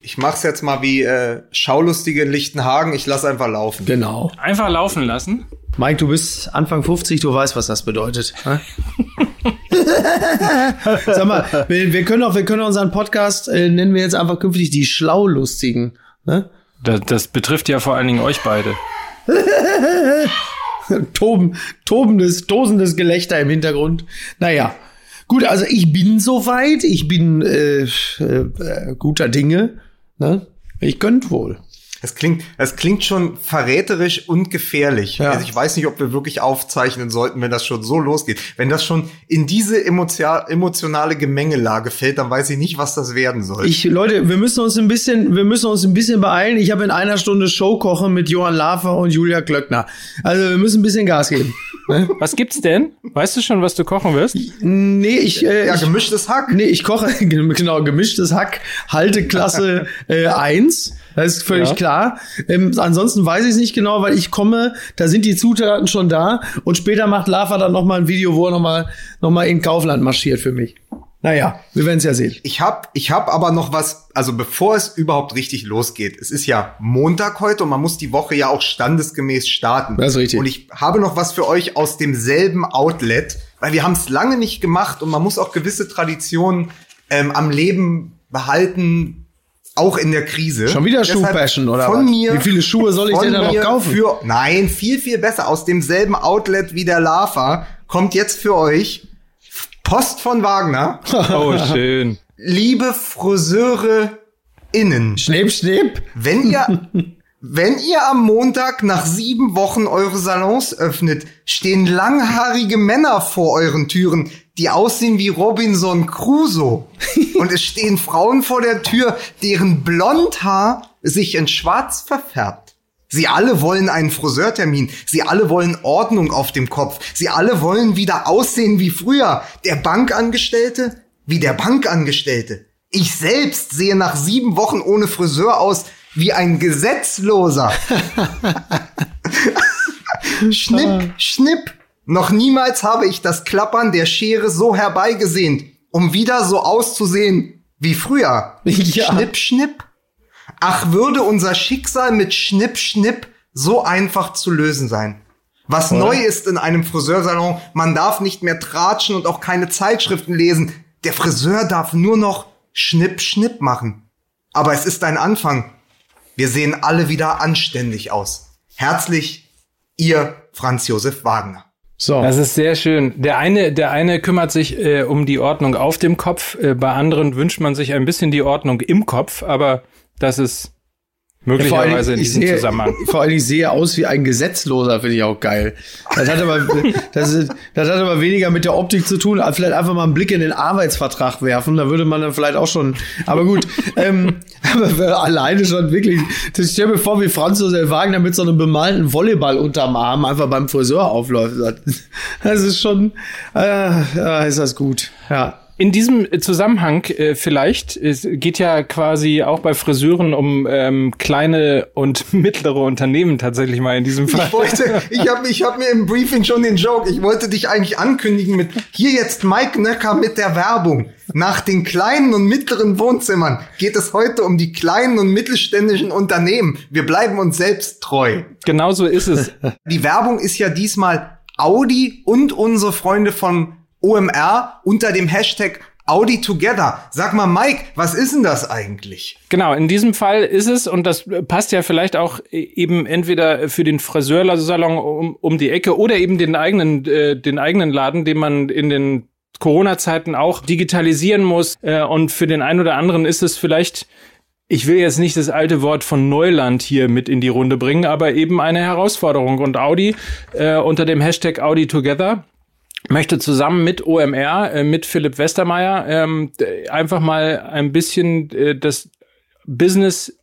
Ich mach's jetzt mal wie Schaulustige in Lichtenhagen. Ich lass einfach laufen. Genau. Einfach laufen lassen. Mike, du bist Anfang 50, du weißt, was das bedeutet. Sag mal, wir können unseren Podcast, nennen wir jetzt einfach künftig die Schlaulustigen. Ne? Das betrifft ja vor allen Dingen euch beide. Tosendes Gelächter im Hintergrund. Naja, gut, also ich bin soweit. Ich bin guter Dinge. Ne? Ich könnte wohl. Es klingt schon verräterisch und gefährlich. Ja. Also ich weiß nicht, ob wir wirklich aufzeichnen sollten, wenn das schon so losgeht. Wenn das schon in diese emotionale Gemengelage fällt, dann weiß ich nicht, was das werden soll. Leute, wir müssen uns ein bisschen beeilen. Ich habe in einer Stunde Showkochen mit Johann Lafer und Julia Klöckner. Also wir müssen ein bisschen Gas geben. Was gibt's denn? Weißt du schon, was du kochen wirst? Nee, gemischtes Hack. Nee, ich koche, genau, gemischtes Hack, Halteklasse 1. Das ist völlig klar. Ansonsten weiß ich es nicht genau, weil ich komme, da sind die Zutaten schon da und später macht Lava dann noch mal ein Video, wo er noch mal in Kaufland marschiert für mich. Naja, wir werden es ja sehen. Ich hab aber noch was, also bevor es überhaupt richtig losgeht. Es ist ja Montag heute und man muss die Woche ja auch standesgemäß starten. Das ist richtig. Und ich habe noch was für euch aus demselben Outlet, weil wir haben es lange nicht gemacht und man muss auch gewisse Traditionen am Leben behalten, auch in der Krise. Schon wieder Schuhpassion, oder von was? Mir, wie viele Schuhe soll ich denn da noch kaufen? Nein, viel, viel besser. Aus demselben Outlet wie der Lava kommt jetzt für euch Post von Wagner. Oh, schön. Liebe FriseurInnen. Schnipp, schnipp. Wenn ihr am Montag nach 7 Wochen eure Salons öffnet, stehen langhaarige Männer vor euren Türen, die aussehen wie Robinson Crusoe. Und es stehen Frauen vor der Tür, deren Blondhaar sich in Schwarz verfärbt. Sie alle wollen einen Friseurtermin. Sie alle wollen Ordnung auf dem Kopf. Sie alle wollen wieder aussehen wie früher. Der Bankangestellte wie der Bankangestellte. Ich selbst sehe nach 7 Wochen ohne Friseur aus wie ein Gesetzloser. Schnipp, schnipp. Noch niemals habe ich das Klappern der Schere so herbeigesehnt, um wieder so auszusehen wie früher. Ja. Schnipp, schnipp. Ach, würde unser Schicksal mit Schnipp, schnipp so einfach zu lösen sein. Was neu ist in einem Friseursalon, man darf nicht mehr tratschen und auch keine Zeitschriften lesen. Der Friseur darf nur noch Schnipp, schnipp machen. Aber es ist ein Anfang. Wir sehen alle wieder anständig aus. Herzlich, Ihr Franz Josef Wagner. So. Das ist sehr schön. Der eine kümmert sich um die Ordnung auf dem Kopf, bei anderen wünscht man sich ein bisschen die Ordnung im Kopf, aber das ist möglicherweise in diesem Zusammenhang. Vor allem, ich sehe aus wie ein Gesetzloser, finde ich auch geil. Das hat aber weniger mit der Optik zu tun, vielleicht einfach mal einen Blick in den Arbeitsvertrag werfen, da würde man dann vielleicht auch schon, aber gut, aber alleine schon wirklich, das stell mir vor, wie Franz Josef Wagner mit so einem bemalten Volleyball unterm Arm einfach beim Friseur aufläuft. Das ist schon, ist das gut, ja. In diesem Zusammenhang vielleicht, es geht ja quasi auch bei Friseuren um kleine und mittlere Unternehmen tatsächlich mal in diesem Fall. Ich hab mir im Briefing schon den Joke, ich wollte dich eigentlich ankündigen mit, hier jetzt Mike Nöcker mit der Werbung. Nach den kleinen und mittleren Wohnzimmern geht es heute um die kleinen und mittelständischen Unternehmen. Wir bleiben uns selbst treu. Genau so ist es. Die Werbung ist ja diesmal Audi und unsere Freunde von OMR unter dem Hashtag Audi Together. Sag mal, Mike, was ist denn das eigentlich? Genau, in diesem Fall ist es, und das passt ja vielleicht auch eben entweder für den Friseursalon um die Ecke oder eben den eigenen Laden, den man in den Corona-Zeiten auch digitalisieren muss. Und für den einen oder anderen ist es vielleicht, ich will jetzt nicht das alte Wort von Neuland hier mit in die Runde bringen, aber eben eine Herausforderung. Und Audi unter dem Hashtag Audi Together möchte zusammen mit OMR, mit Philipp Westermeier, einfach mal ein bisschen das Business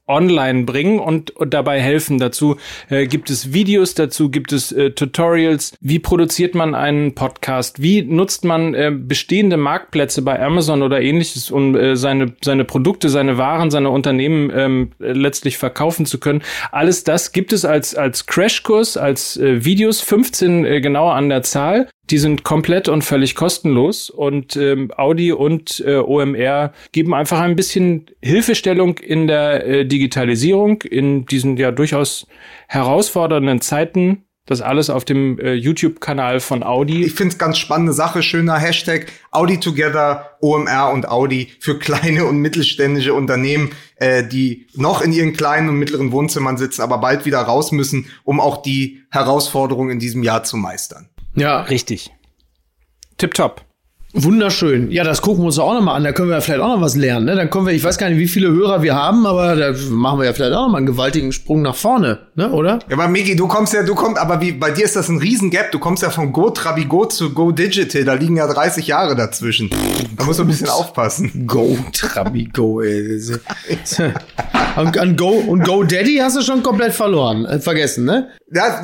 online bringen und dabei helfen. Dazu gibt es Videos, dazu gibt es Tutorials. Wie produziert man einen Podcast? Wie nutzt man bestehende Marktplätze bei Amazon oder ähnliches, um seine Produkte, seine Waren, seine Unternehmen letztlich verkaufen zu können? Alles das gibt es als Crashkurs, als Videos, 15 genauer an der Zahl. Die sind komplett und völlig kostenlos und Audi und OMR geben einfach ein bisschen Hilfestellung in der Digitalisierung in diesen ja durchaus herausfordernden Zeiten. Das alles auf dem YouTube-Kanal von Audi. Ich finde es ganz spannende Sache, schöner Hashtag Audi Together, OMR und Audi für kleine und mittelständische Unternehmen, die noch in ihren kleinen und mittleren Wohnzimmern sitzen, aber bald wieder raus müssen, um auch die Herausforderungen in diesem Jahr zu meistern. Ja, richtig. Tipptopp. Wunderschön. Ja, das gucken wir uns auch nochmal an. Da können wir ja vielleicht auch noch was lernen. Ne? Dann können wir, ich weiß gar nicht, wie viele Hörer wir haben, aber da machen wir ja vielleicht auch nochmal einen gewaltigen Sprung nach vorne, ne? Oder? Ja, aber Miki, aber bei dir ist das ein Riesengap. Du kommst ja von Go Trabigo zu Go Digital. Da liegen ja 30 Jahre dazwischen. Da musst du ein bisschen aufpassen. Go Trabigo, ey. Und Go Daddy hast du schon komplett vergessen, ne? Da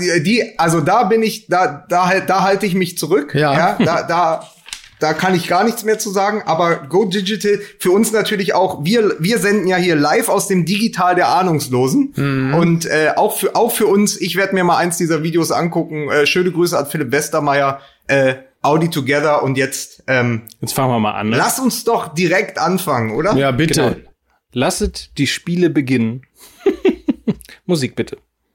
halte ich mich zurück. Ja. Da kann ich gar nichts mehr zu sagen, aber Go Digital für uns natürlich auch, wir senden ja hier live aus dem Digital der Ahnungslosen und auch für uns, ich werde mir mal eins dieser Videos angucken. Schöne Grüße an Philipp Westermeier, Audi Together und jetzt fangen wir mal an. Ne? Lass uns doch direkt anfangen, oder? Ja, bitte. Genau. Lasset die Spiele beginnen. Musik bitte.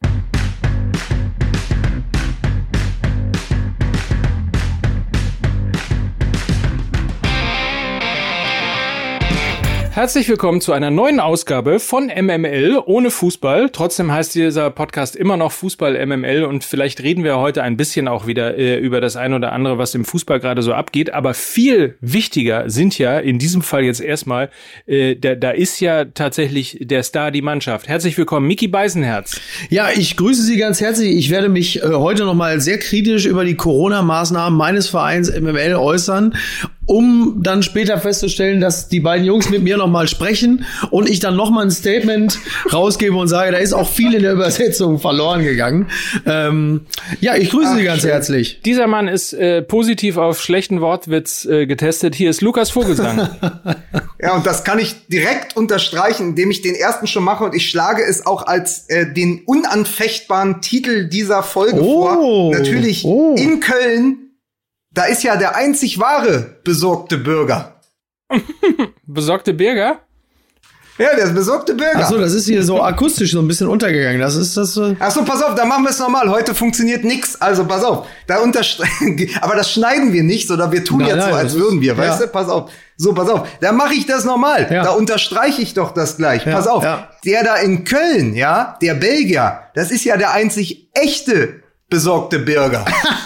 Herzlich willkommen zu einer neuen Ausgabe von MML ohne Fußball. Trotzdem heißt dieser Podcast immer noch Fußball MML und vielleicht reden wir heute ein bisschen auch wieder über das ein oder andere, was im Fußball gerade so abgeht. Aber viel wichtiger sind ja in diesem Fall jetzt erstmal, da ist ja tatsächlich der Star, die Mannschaft. Herzlich willkommen, Micky Beisenherz. Ja, ich grüße Sie ganz herzlich. Ich werde mich heute nochmal sehr kritisch über die Corona-Maßnahmen meines Vereins MML äußern, um dann später festzustellen, dass die beiden Jungs mit mir nochmal sprechen und ich dann nochmal ein Statement rausgebe und sage, da ist auch viel in der Übersetzung verloren gegangen. Ja, ich grüße Sie ganz herzlich. Dieser Mann ist positiv auf schlechten Wortwitz getestet. Hier ist Lukas Vogelsang. Ja, und das kann ich direkt unterstreichen, indem ich den ersten schon mache und ich schlage es auch als den unanfechtbaren Titel dieser Folge vor. Natürlich in Köln. Da ist ja der einzig wahre besorgte Bürger. Besorgte Bürger? Ja, der besorgte Bürger. Ach so, das ist hier so akustisch so ein bisschen untergegangen. Das ist das. Ach so, pass auf, da machen wir es nochmal. Heute funktioniert nix. Also pass auf, aber das schneiden wir nicht, sondern wir tun jetzt so, als würden wir. Weißt du? Pass auf. So, pass auf. Da mache ich das nochmal. Ja. Da unterstreiche ich doch das gleich. Pass auf. Ja. Der da in Köln, ja, der Belgier, das ist ja der einzig echte besorgte Bürger.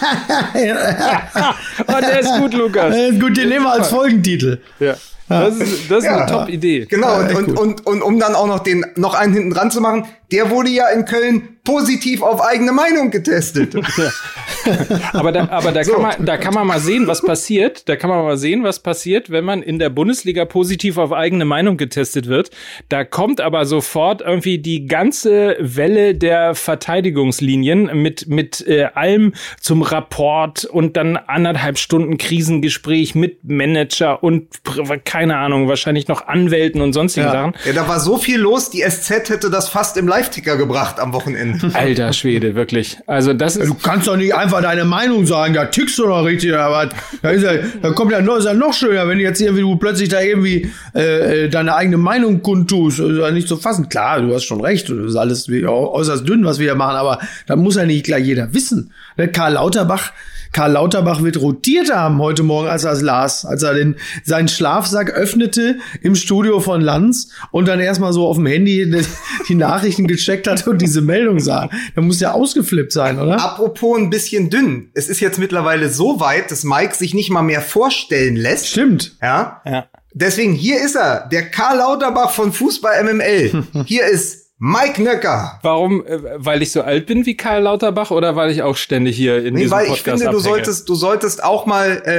Oh, der ist gut, Lukas. Gut, den nehmen wir als Folgentitel. Ja. Das ist eine Top-Idee. Genau, und um dann auch noch einen hinten dran zu machen, der wurde ja in Köln positiv auf eigene Meinung getestet. Aber da kann man mal sehen, was passiert. Da kann man mal sehen, was passiert, wenn man in der Bundesliga positiv auf eigene Meinung getestet wird. Da kommt aber sofort irgendwie die ganze Welle der Verteidigungslinien mit allem zum Rapport und dann 1,5 Stunden Krisengespräch mit Manager und keine Ahnung, wahrscheinlich noch Anwälten und sonstigen Sachen. Ja, da war so viel los, die SZ hätte das fast im Live-Ticker gebracht am Wochenende. Alter Schwede, wirklich. Also das ist. Du kannst doch nicht einfach deine Meinung sagen, da tickst du doch richtig, aber da kommt ja noch schöner, wenn jetzt irgendwie du plötzlich da irgendwie deine eigene Meinung kundtust, ist nicht zu fassen. Klar, du hast schon recht, das ist alles äußerst dünn, was wir hier machen, aber da muss ja nicht gleich jeder wissen. Karl Lauterbach wird rotiert haben heute Morgen, als er es las, als er seinen Schlafsack öffnete im Studio von Lanz und dann erstmal so auf dem Handy die Nachrichten gecheckt hat und diese Meldung sah. Da muss ja ausgeflippt sein, oder? Apropos ein bisschen dünn. Es ist jetzt mittlerweile so weit, dass Mike sich nicht mal mehr vorstellen lässt. Stimmt. Ja. Deswegen, hier ist er, der Karl Lauterbach von Fußball MML. Hier ist Mike Nöcker. Warum? Weil ich so alt bin wie Karl Lauterbach oder weil ich auch ständig hier in diesem Podcast abhänge? Weil ich finde, du solltest auch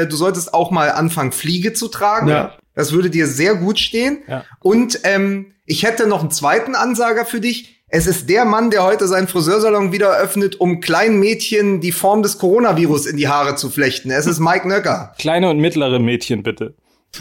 mal anfangen, Fliege zu tragen. Ja. Das würde dir sehr gut stehen. Ja. Und Ich hätte noch einen zweiten Ansager für dich. Es ist der Mann, der heute seinen Friseursalon wieder öffnet, um kleinen Mädchen die Form des Coronavirus in die Haare zu flechten. Es ist Mike Nöcker. Kleine und mittlere Mädchen, bitte.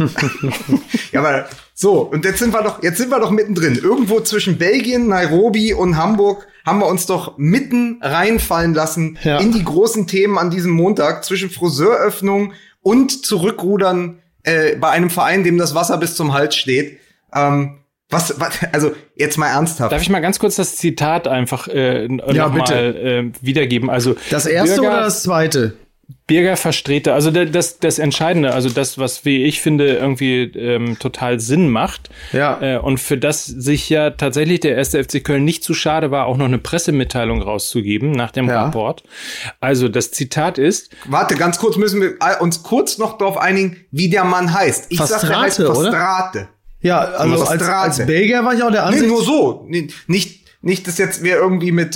Ja, aber so, und jetzt sind wir doch mittendrin. Irgendwo zwischen Belgien, Nairobi und Hamburg haben wir uns doch mitten reinfallen lassen in die großen Themen an diesem Montag zwischen Friseuröffnung und Zurückrudern bei einem Verein, dem das Wasser bis zum Hals steht. Was, also jetzt mal ernsthaft. Darf ich mal ganz kurz das Zitat einfach nochmal wiedergeben? Also das erste oder das zweite? Birger Verstreter, also das Entscheidende, also das, was, wie ich finde, irgendwie total Sinn macht. Ja. Und für das sich ja tatsächlich der 1. FC Köln nicht zu schade war, auch noch eine Pressemitteilung rauszugeben nach dem Rapport. Also das Zitat ist... Warte, ganz kurz, müssen wir uns kurz noch darauf einigen, wie der Mann heißt. Ich sag, der heißt Verstrate. Ja, also als Belgier war ich auch der Ansicht. Nee, nur so. Nicht, dass jetzt wir irgendwie mit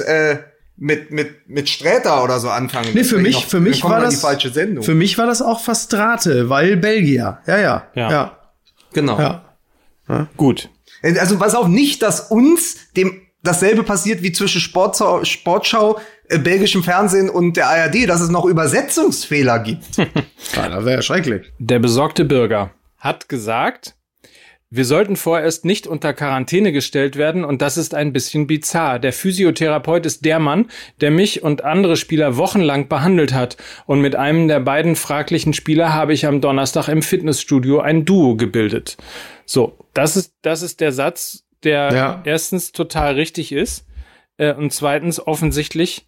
Sträter oder so anfangen. Nee, für mich war das die falsche Sendung. Für mich war das auch Verstrate, weil Belgier. Ja. Genau. Ja. Gut. Also pass auf, nicht, dass uns dasselbe passiert wie zwischen Sportschau, belgischem Fernsehen und der ARD, dass es noch Übersetzungsfehler gibt. Ja, das wäre ja schrecklich. Der besorgte Bürger hat gesagt, wir sollten vorerst nicht unter Quarantäne gestellt werden und das ist ein bisschen bizarr. Der Physiotherapeut ist der Mann, der mich und andere Spieler wochenlang behandelt hat und mit einem der beiden fraglichen Spieler habe ich am Donnerstag im Fitnessstudio ein Duo gebildet. So, das ist der Satz, der erstens total richtig ist und zweitens offensichtlich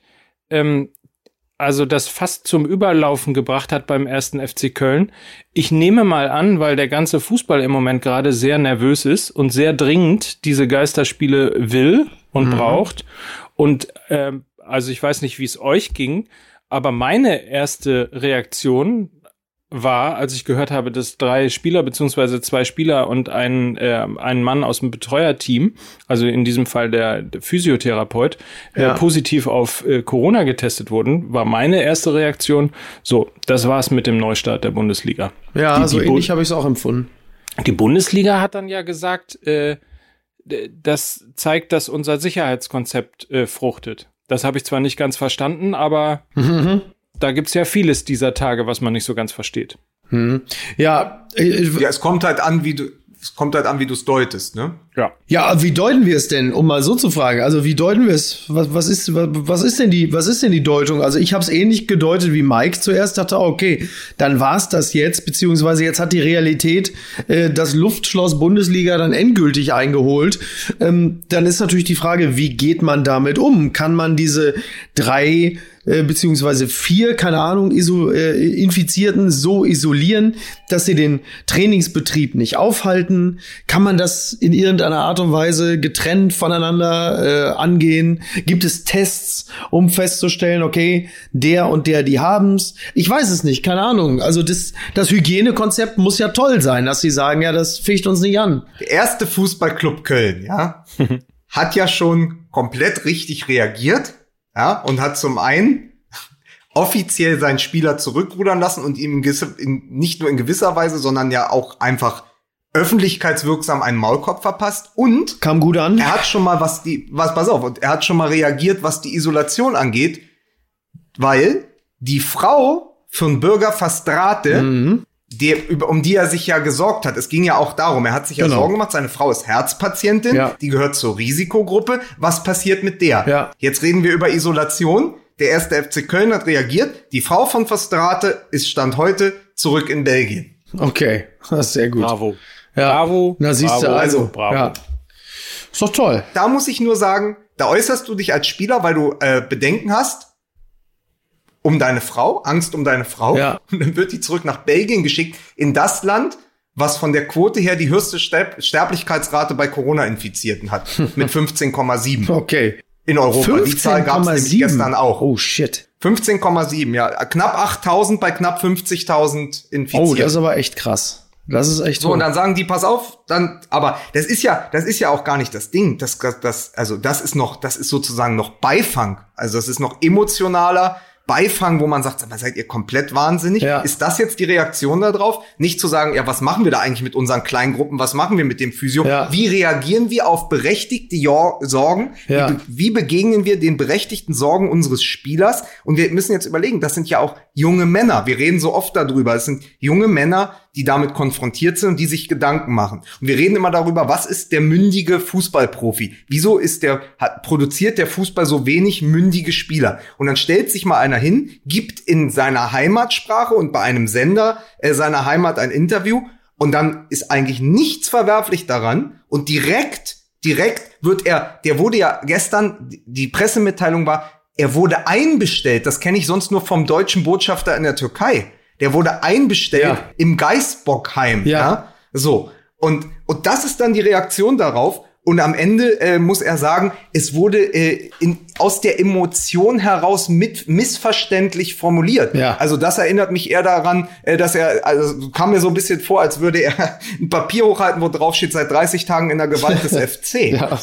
also das fast zum Überlaufen gebracht hat beim 1. FC Köln. Ich nehme mal an, weil der ganze Fußball im Moment gerade sehr nervös ist und sehr dringend diese Geisterspiele will und braucht. Und also ich weiß nicht, wie es euch ging, aber meine erste Reaktion war, als ich gehört habe, dass 3 Spieler beziehungsweise 2 Spieler und ein Mann aus dem Betreuerteam, also in diesem Fall der Physiotherapeut, positiv auf Corona getestet wurden, war meine erste Reaktion, so, das war's mit dem Neustart der Bundesliga. Ja, so ähnlich habe ich es auch empfunden. Die Bundesliga hat dann ja gesagt, das zeigt, dass unser Sicherheitskonzept fruchtet. Das habe ich zwar nicht ganz verstanden, aber da gibt's ja vieles dieser Tage, was man nicht so ganz versteht. Ja, es kommt halt an, wie du es deutest, ne? Ja, wie deuten wir es denn, um mal so zu fragen? Also, wie deuten wir es? Was ist denn die Deutung? Also, ich habe es ähnlich gedeutet wie Mike zuerst, dachte, okay, dann war's das jetzt, beziehungsweise jetzt hat die Realität das Luftschloss Bundesliga dann endgültig eingeholt. Dann ist natürlich die Frage, wie geht man damit um? Kann man diese 3 beziehungsweise 4, keine Ahnung, Infizierten so isolieren, dass sie den Trainingsbetrieb nicht aufhalten? Kann man das in irgendeiner Art und Weise getrennt voneinander angehen? Gibt es Tests, um festzustellen, okay, der und der, die haben's? Ich weiß es nicht, keine Ahnung. Also das Hygienekonzept muss ja toll sein, dass sie sagen, ja, das ficht uns nicht an. Der erste Fußballclub Köln, hat ja schon komplett richtig reagiert. Ja, und hat zum einen offiziell seinen Spieler zurückrudern lassen und ihm nicht nur in gewisser Weise, sondern ja auch einfach öffentlichkeitswirksam einen Maulkorb verpasst und kam gut an. Er hat schon mal er hat schon mal reagiert, was die Isolation angeht, weil die Frau von Bürger Verstrate, um die er sich ja gesorgt hat. Es ging ja auch darum, er hat sich ja Sorgen gemacht, seine Frau ist Herzpatientin, die gehört zur Risikogruppe. Was passiert mit der? Ja. Jetzt reden wir über Isolation. Der 1. FC Köln hat reagiert. Die Frau von Verstrate ist Stand heute zurück in Belgien. Okay, das ist sehr gut. Bravo. Ja. Bravo. Na, siehst du, also, bravo. Ja. Ist doch toll. Da muss ich nur sagen, da äußerst du dich als Spieler, weil du Bedenken hast, um deine Frau, Angst um deine Frau. Ja. Und dann wird die zurück nach Belgien geschickt, in das Land, was von der Quote her die höchste Sterblichkeitsrate bei Corona-Infizierten hat. Mit 15,7. Okay. In Europa. Die Zahl gab es nämlich gestern auch. Oh, shit. 15,7, ja. Knapp 8.000 bei knapp 50.000 Infizierten. Oh, das ist aber echt krass. Das ist echt so. Und dann sagen die, pass auf, aber das ist ja auch gar nicht das Ding. Das ist sozusagen noch Beifang. Also das ist noch emotionaler, Beifang, wo man sagt, aber seid ihr komplett wahnsinnig? Ja. Ist das jetzt die Reaktion darauf? Nicht zu sagen, ja, was machen wir da eigentlich mit unseren kleinen Gruppen? Was machen wir mit dem Physio? Ja. Wie reagieren wir auf berechtigte Sorgen? Ja. Wie begegnen wir den berechtigten Sorgen unseres Spielers? Und wir müssen jetzt überlegen, das sind ja auch junge Männer. Wir reden so oft darüber. Es sind junge Männer, die damit konfrontiert sind und die sich Gedanken machen. Und wir reden immer darüber, was ist der mündige Fußballprofi? Wieso produziert der Fußball so wenig mündige Spieler? Und dann stellt sich mal einer hin, gibt in seiner Heimatsprache und bei einem Sender seiner Heimat ein Interview und dann ist eigentlich nichts verwerflich daran und direkt wird der wurde ja gestern, die Pressemitteilung war, er wurde einbestellt. Das kenne ich sonst nur vom deutschen Botschafter in der Türkei. Der wurde einbestellt im Geisbockheim. Ja. So. Und das ist dann die Reaktion darauf. Und am Ende muss er sagen, es wurde aus der Emotion heraus missverständlich formuliert. Ja. Also das erinnert mich eher daran, dass kam mir so ein bisschen vor, als würde er ein Papier hochhalten, wo drauf steht, seit 30 Tagen in der Gewalt des FC. Ja,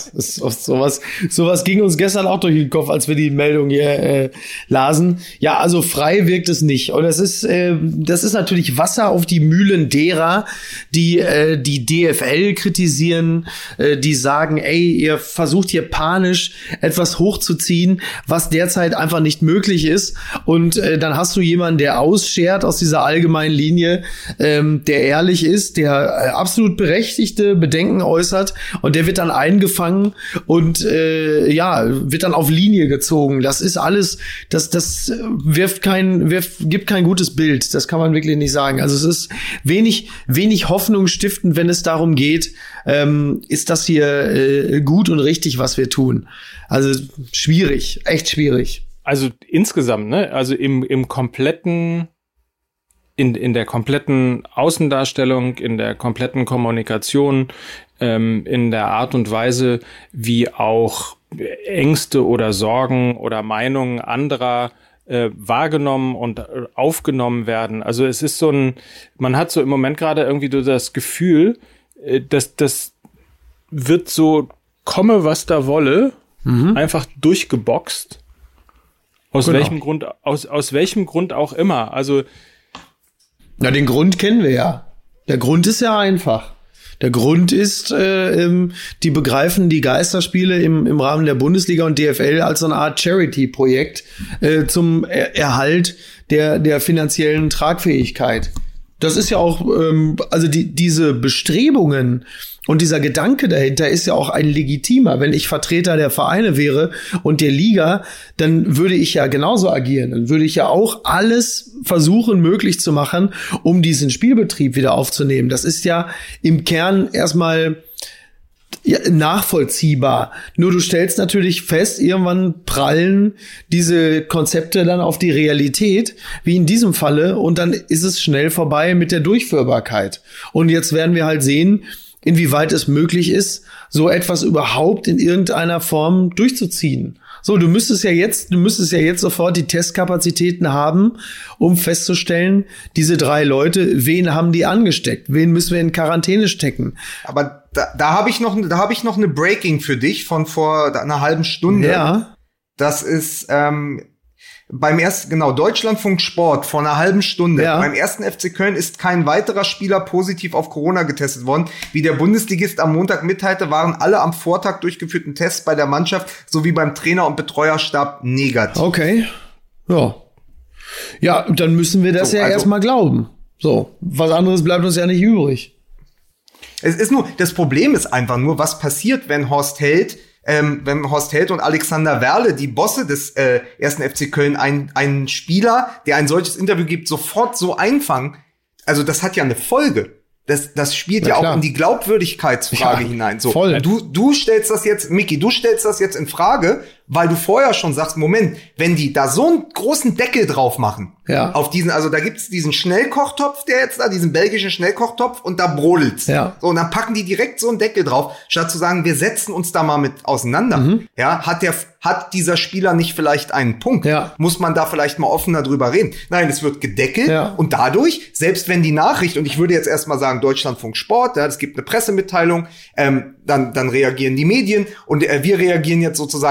sowas ging uns gestern auch durch den Kopf, als wir die Meldung hier lasen. Ja, also frei wirkt es nicht. Und das ist natürlich Wasser auf die Mühlen derer, die DFL kritisieren, die sagen, ey, ihr versucht hier panisch etwas hochzuziehen, was derzeit einfach nicht möglich ist. Und dann hast du jemanden, der ausschert aus dieser allgemeinen Linie, der ehrlich ist, der absolut berechtigte Bedenken äußert und der wird dann eingefangen und wird dann auf Linie gezogen. Das ist alles, das gibt kein gutes Bild. Das kann man wirklich nicht sagen. Also es ist wenig Hoffnung stiftend, wenn es darum geht, ist das hier gut und richtig, was wir tun. Also schwierig, echt schwierig. Also insgesamt, ne? Also im kompletten, in der kompletten Außendarstellung, in der kompletten Kommunikation, in der Art und Weise, wie auch Ängste oder Sorgen oder Meinungen anderer wahrgenommen und aufgenommen werden. Also es ist man hat so im Moment gerade irgendwie so das Gefühl, dass das wird so komme, was da wolle, einfach durchgeboxt. Aus welchem Grund auch immer. Also na, den Grund kennen wir ja. Der Grund ist ja einfach. Der Grund ist, die begreifen die Geisterspiele im Rahmen der Bundesliga und DFL als so eine Art Charity-Projekt zum Erhalt der finanziellen Tragfähigkeit. Das ist ja auch, also diese Bestrebungen und dieser Gedanke dahinter ist ja auch ein legitimer. Wenn ich Vertreter der Vereine wäre und der Liga, dann würde ich ja genauso agieren. Dann würde ich ja auch alles versuchen, möglich zu machen, um diesen Spielbetrieb wieder aufzunehmen. Das ist ja im Kern erstmal nachvollziehbar. Nur du stellst natürlich fest, irgendwann prallen diese Konzepte dann auf die Realität, wie in diesem Falle, und dann ist es schnell vorbei mit der Durchführbarkeit. Und jetzt werden wir halt sehen, inwieweit es möglich ist, so etwas überhaupt in irgendeiner Form durchzuziehen. So, du müsstest ja jetzt sofort die Testkapazitäten haben, um festzustellen, diese 3 Leute, wen haben die angesteckt? Wen müssen wir in Quarantäne stecken? Aber da habe ich noch eine Breaking für dich von vor einer halben Stunde. Ja. Das ist Deutschlandfunk Sport vor einer halben Stunde. Ja. Beim 1. FC Köln ist kein weiterer Spieler positiv auf Corona getestet worden. Wie der Bundesligist am Montag mitteilte, waren alle am Vortag durchgeführten Tests bei der Mannschaft sowie beim Trainer- und Betreuerstab negativ. Okay. Ja. Ja, dann müssen wir das erstmal glauben. So, was anderes bleibt uns ja nicht übrig. Es ist nur, das Problem ist einfach nur, was passiert, wenn Horst Held und Alexander Werle, die Bosse des 1. FC Köln, einen Spieler, der ein solches Interview gibt, sofort so einfangen. Also das hat ja eine Folge. Das spielt ja auch in die Glaubwürdigkeitsfrage hinein. So, voll. Du stellst das jetzt, Micky, in Frage, weil du vorher schon sagst, Moment, wenn die da so einen großen Deckel drauf machen, auf diesen, also da gibt's diesen Schnellkochtopf, diesen belgischen Schnellkochtopf, und da brodelt's. Ja. So, und dann packen die direkt so einen Deckel drauf, statt zu sagen, wir setzen uns da mal mit auseinander. Ja, hat dieser Spieler nicht vielleicht einen Punkt? Ja. Muss man da vielleicht mal offener drüber reden? Nein, es wird gedeckelt, und dadurch, selbst wenn die Nachricht, und ich würde jetzt erstmal sagen, Deutschlandfunk Sport, es gibt eine Pressemitteilung, dann reagieren die Medien, und wir reagieren jetzt sozusagen auf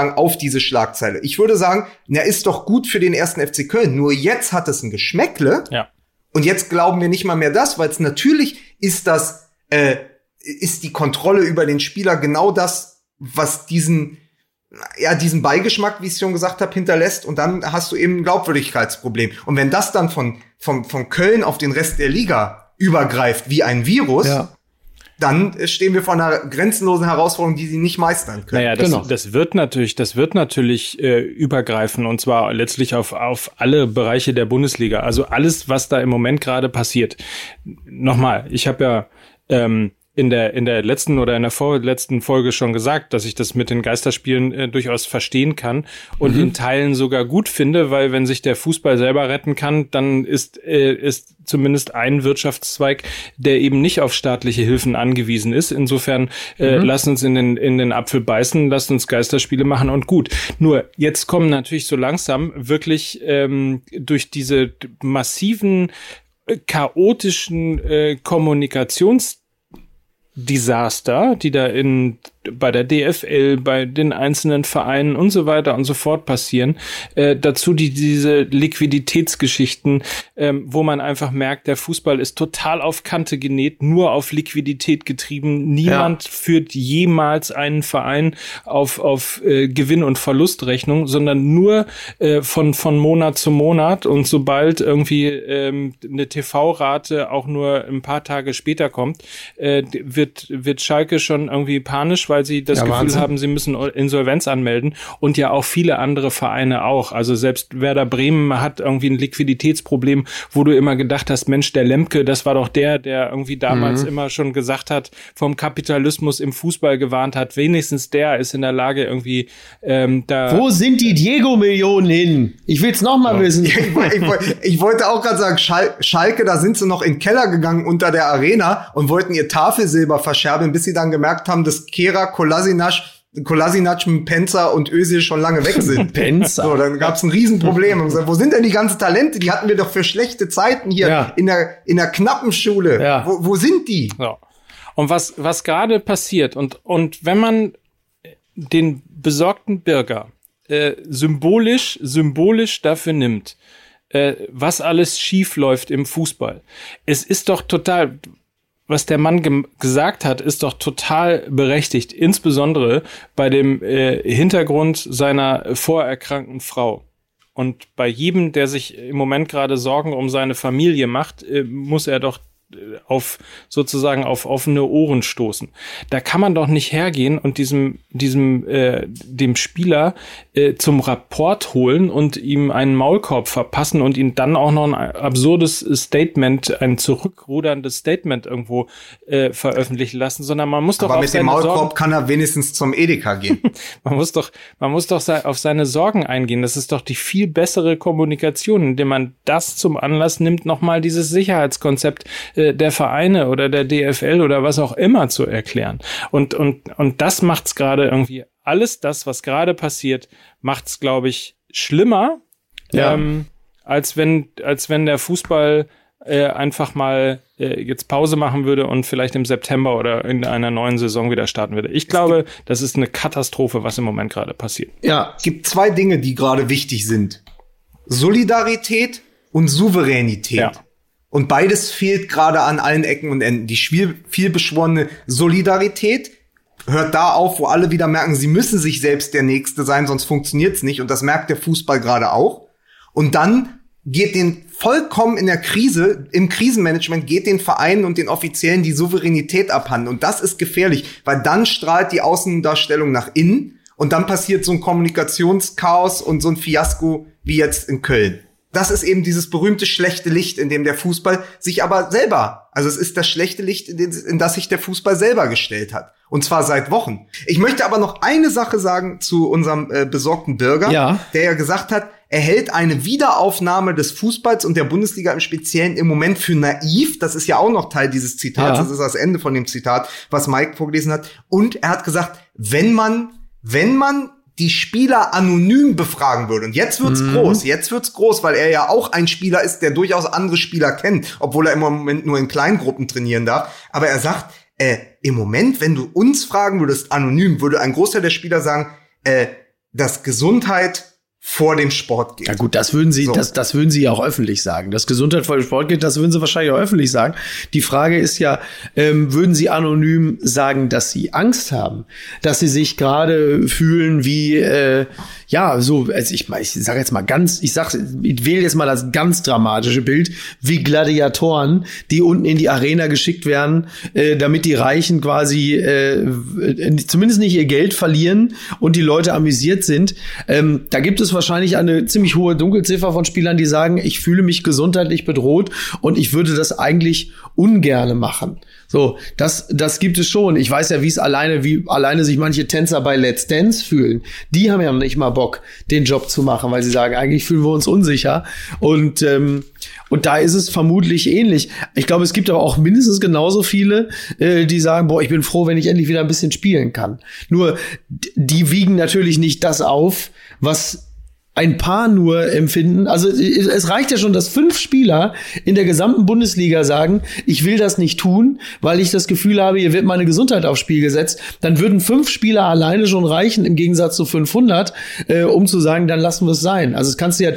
diese Schlagzeile. Ich würde sagen, ist doch gut für den 1. FC Köln. Nur jetzt hat es ein Geschmäckle. Ja. Und jetzt glauben wir nicht mal mehr das, weil es natürlich ist ist die Kontrolle über den Spieler genau das, was diesen Beigeschmack, wie ich schon gesagt habe, hinterlässt. Und dann hast du eben ein Glaubwürdigkeitsproblem. Und wenn das dann von Köln auf den Rest der Liga übergreift wie ein Virus, dann stehen wir vor einer grenzenlosen Herausforderung, die sie nicht meistern können. Naja, das wird natürlich übergreifen, und zwar letztlich auf alle Bereiche der Bundesliga. Also alles, was da im Moment gerade passiert. Nochmal, ich habe ja in der letzten oder in der vorletzten Folge schon gesagt, dass ich das mit den Geisterspielen durchaus verstehen kann und in Teilen sogar gut finde, weil wenn sich der Fußball selber retten kann, dann ist zumindest ein Wirtschaftszweig, der eben nicht auf staatliche Hilfen angewiesen ist. Insofern lasst uns in den Apfel beißen, lasst uns Geisterspiele machen und gut. Nur jetzt kommen natürlich so langsam wirklich durch diese massiven chaotischen Kommunikationsdesaster, die da bei der DFL, bei den einzelnen Vereinen und so weiter und so fort passieren, dazu diese Liquiditätsgeschichten, wo man einfach merkt, der Fußball ist total auf Kante genäht, nur auf Liquidität getrieben. Niemand führt jemals einen Verein auf Gewinn- und Verlustrechnung, sondern nur von Monat zu Monat. Und sobald irgendwie eine TV-Rate auch nur ein paar Tage später kommt, wird Schalke schon irgendwie panisch, weil sie das Gefühl haben, sie müssen Insolvenz anmelden, und ja auch viele andere Vereine auch. Also selbst Werder Bremen hat irgendwie ein Liquiditätsproblem, wo du immer gedacht hast, Mensch, der Lemke, das war doch der irgendwie damals immer schon gesagt hat, vom Kapitalismus im Fußball gewarnt hat. Wenigstens der ist in der Lage irgendwie da... Wo sind die Diego-Millionen hin? Ich will's noch mal wissen. Ich wollte auch gerade sagen, Schalke, da sind sie noch in den Keller gegangen unter der Arena und wollten ihr Tafelsilber verscherbeln, bis sie dann gemerkt haben, dass Kehrer, Kolasinac, Penza und Özil schon lange weg sind. Penza. So, dann gab's ein Riesenproblem. Und gesagt, wo sind denn die ganzen Talente? Die hatten wir doch für schlechte Zeiten hier in der knappen Schule. Ja. Wo sind die? So. Und was gerade passiert, und wenn man den besorgten Bürger symbolisch dafür nimmt, was alles schief läuft im Fußball. Es ist doch total... Was der Mann gesagt hat, ist doch total berechtigt, insbesondere bei dem Hintergrund seiner vorerkrankten Frau. Und bei jedem, der sich im Moment gerade Sorgen um seine Familie macht, muss er doch auf offene Ohren stoßen. Da kann man doch nicht hergehen und dem Spieler zum Rapport holen und ihm einen Maulkorb verpassen und ihn dann auch noch ein absurdes Statement, ein zurückruderndes Statement irgendwo veröffentlichen lassen, sondern man muss doch aber mit dem Maulkorb kann er wenigstens zum Edeka gehen. man muss doch auf seine Sorgen eingehen. Das ist doch die viel bessere Kommunikation, indem man das zum Anlass nimmt, nochmal dieses Sicherheitskonzept der Vereine oder der DFL oder was auch immer zu erklären. Und das macht's gerade irgendwie, alles das, was gerade passiert, macht's, glaube ich, schlimmer, als wenn der Fußball einfach mal jetzt Pause machen würde und vielleicht im September oder in einer neuen Saison wieder starten würde. Ich glaube, das ist eine Katastrophe, was im Moment gerade passiert. Ja, es gibt zwei Dinge, die gerade wichtig sind. Solidarität und Souveränität. Ja. Und beides fehlt gerade an allen Ecken und Enden. Die vielbeschworene Solidarität hört da auf, wo alle wieder merken, sie müssen sich selbst der Nächste sein, sonst funktioniert's nicht. Und das merkt der Fußball gerade auch. Und dann geht den vollkommen in der Krise, im Krisenmanagement geht den Vereinen und den Offiziellen die Souveränität abhanden. Und das ist gefährlich, weil dann strahlt die Außendarstellung nach innen und dann passiert so ein Kommunikationschaos und so ein Fiasko wie jetzt in Köln. Das ist eben dieses berühmte schlechte Licht, in dem der Fußball sich aber selber, also es ist das schlechte Licht, in das sich der Fußball selber gestellt hat. Und zwar seit Wochen. Ich möchte aber noch eine Sache sagen zu unserem besorgten Bürger, der ja gesagt hat, er hält eine Wiederaufnahme des Fußballs und der Bundesliga im Speziellen im Moment für naiv. Das ist ja auch noch Teil dieses Zitats. Das ist das Ende von dem Zitat, was Mike vorgelesen hat. Und er hat gesagt, wenn man die Spieler anonym befragen würde. Und jetzt wird's groß, weil er ja auch ein Spieler ist, der durchaus andere Spieler kennt, obwohl er im Moment nur in Kleingruppen trainieren darf. Aber er sagt, im Moment, wenn du uns fragen würdest, anonym, würde ein Großteil der Spieler sagen, dass Gesundheit vor dem Sport geht. Ja gut, das würden Sie, das würden Sie ja auch öffentlich sagen. Dass Gesundheit vor dem Sport geht, das würden Sie wahrscheinlich auch öffentlich sagen. Die Frage ist ja, würden Sie anonym sagen, dass Sie Angst haben, dass Sie sich gerade fühlen wie, also ich sage jetzt mal ich wähle jetzt mal das ganz dramatische Bild, wie Gladiatoren, die unten in die Arena geschickt werden, damit die Reichen quasi zumindest nicht ihr Geld verlieren und die Leute amüsiert sind. Da gibt es wahrscheinlich eine ziemlich hohe Dunkelziffer von Spielern, die sagen, ich fühle mich gesundheitlich bedroht und ich würde das eigentlich ungerne machen. So, das gibt es schon. Ich weiß ja, wie alleine sich manche Tänzer bei Let's Dance fühlen. Die haben ja noch nicht mal Bock, den Job zu machen, weil sie sagen, eigentlich fühlen wir uns unsicher. Und da ist es vermutlich ähnlich. Ich glaube, es gibt aber auch mindestens genauso viele, die sagen, ich bin froh, wenn ich endlich wieder ein bisschen spielen kann. Nur, die wiegen natürlich nicht das auf, was ein paar nur empfinden. Also es reicht ja schon, dass 5 Spieler in der gesamten Bundesliga sagen, ich will das nicht tun, weil ich das Gefühl habe, hier wird meine Gesundheit aufs Spiel gesetzt. Dann würden 5 Spieler alleine schon reichen, im Gegensatz zu 500, um zu sagen, dann lassen wir es sein. Also kannst du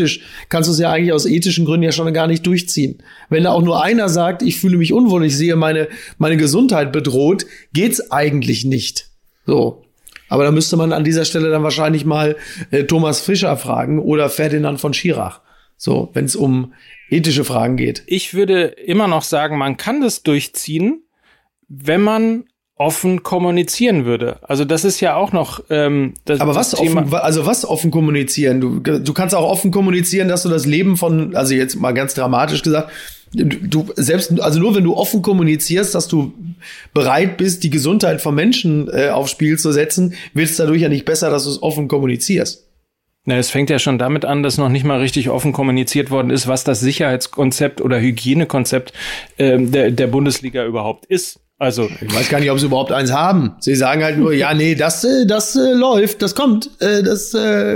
es ja eigentlich aus ethischen Gründen ja schon gar nicht durchziehen. Wenn da auch nur einer sagt, ich fühle mich unwohl, ich sehe meine Gesundheit bedroht, geht's eigentlich nicht. So. Aber da müsste man an dieser Stelle dann wahrscheinlich mal Thomas Fischer fragen oder Ferdinand von Schirach. So, wenn es um ethische Fragen geht. Ich würde immer noch sagen, man kann das durchziehen, wenn man offen kommunizieren würde. Also das ist ja auch noch Aber was offen kommunizieren? Du kannst auch offen kommunizieren, dass du das Leben von, also jetzt mal ganz dramatisch gesagt, du selbst, also nur wenn du offen kommunizierst, dass du bereit bist, die Gesundheit von Menschen aufs Spiel zu setzen, wird es dadurch ja nicht besser, dass du es offen kommunizierst. Na, es fängt ja schon damit an, dass noch nicht mal richtig offen kommuniziert worden ist, was das Sicherheitskonzept oder Hygienekonzept der Bundesliga überhaupt ist. Also ich weiß gar nicht, ob sie überhaupt eins haben. Sie sagen halt nur, ja, nee, das läuft, das kommt, das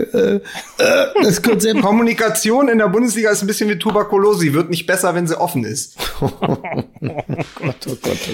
Konzept. Kommunikation in der Bundesliga ist ein bisschen wie Tuberkulose. Sie wird nicht besser, wenn sie offen ist. Oh Gott.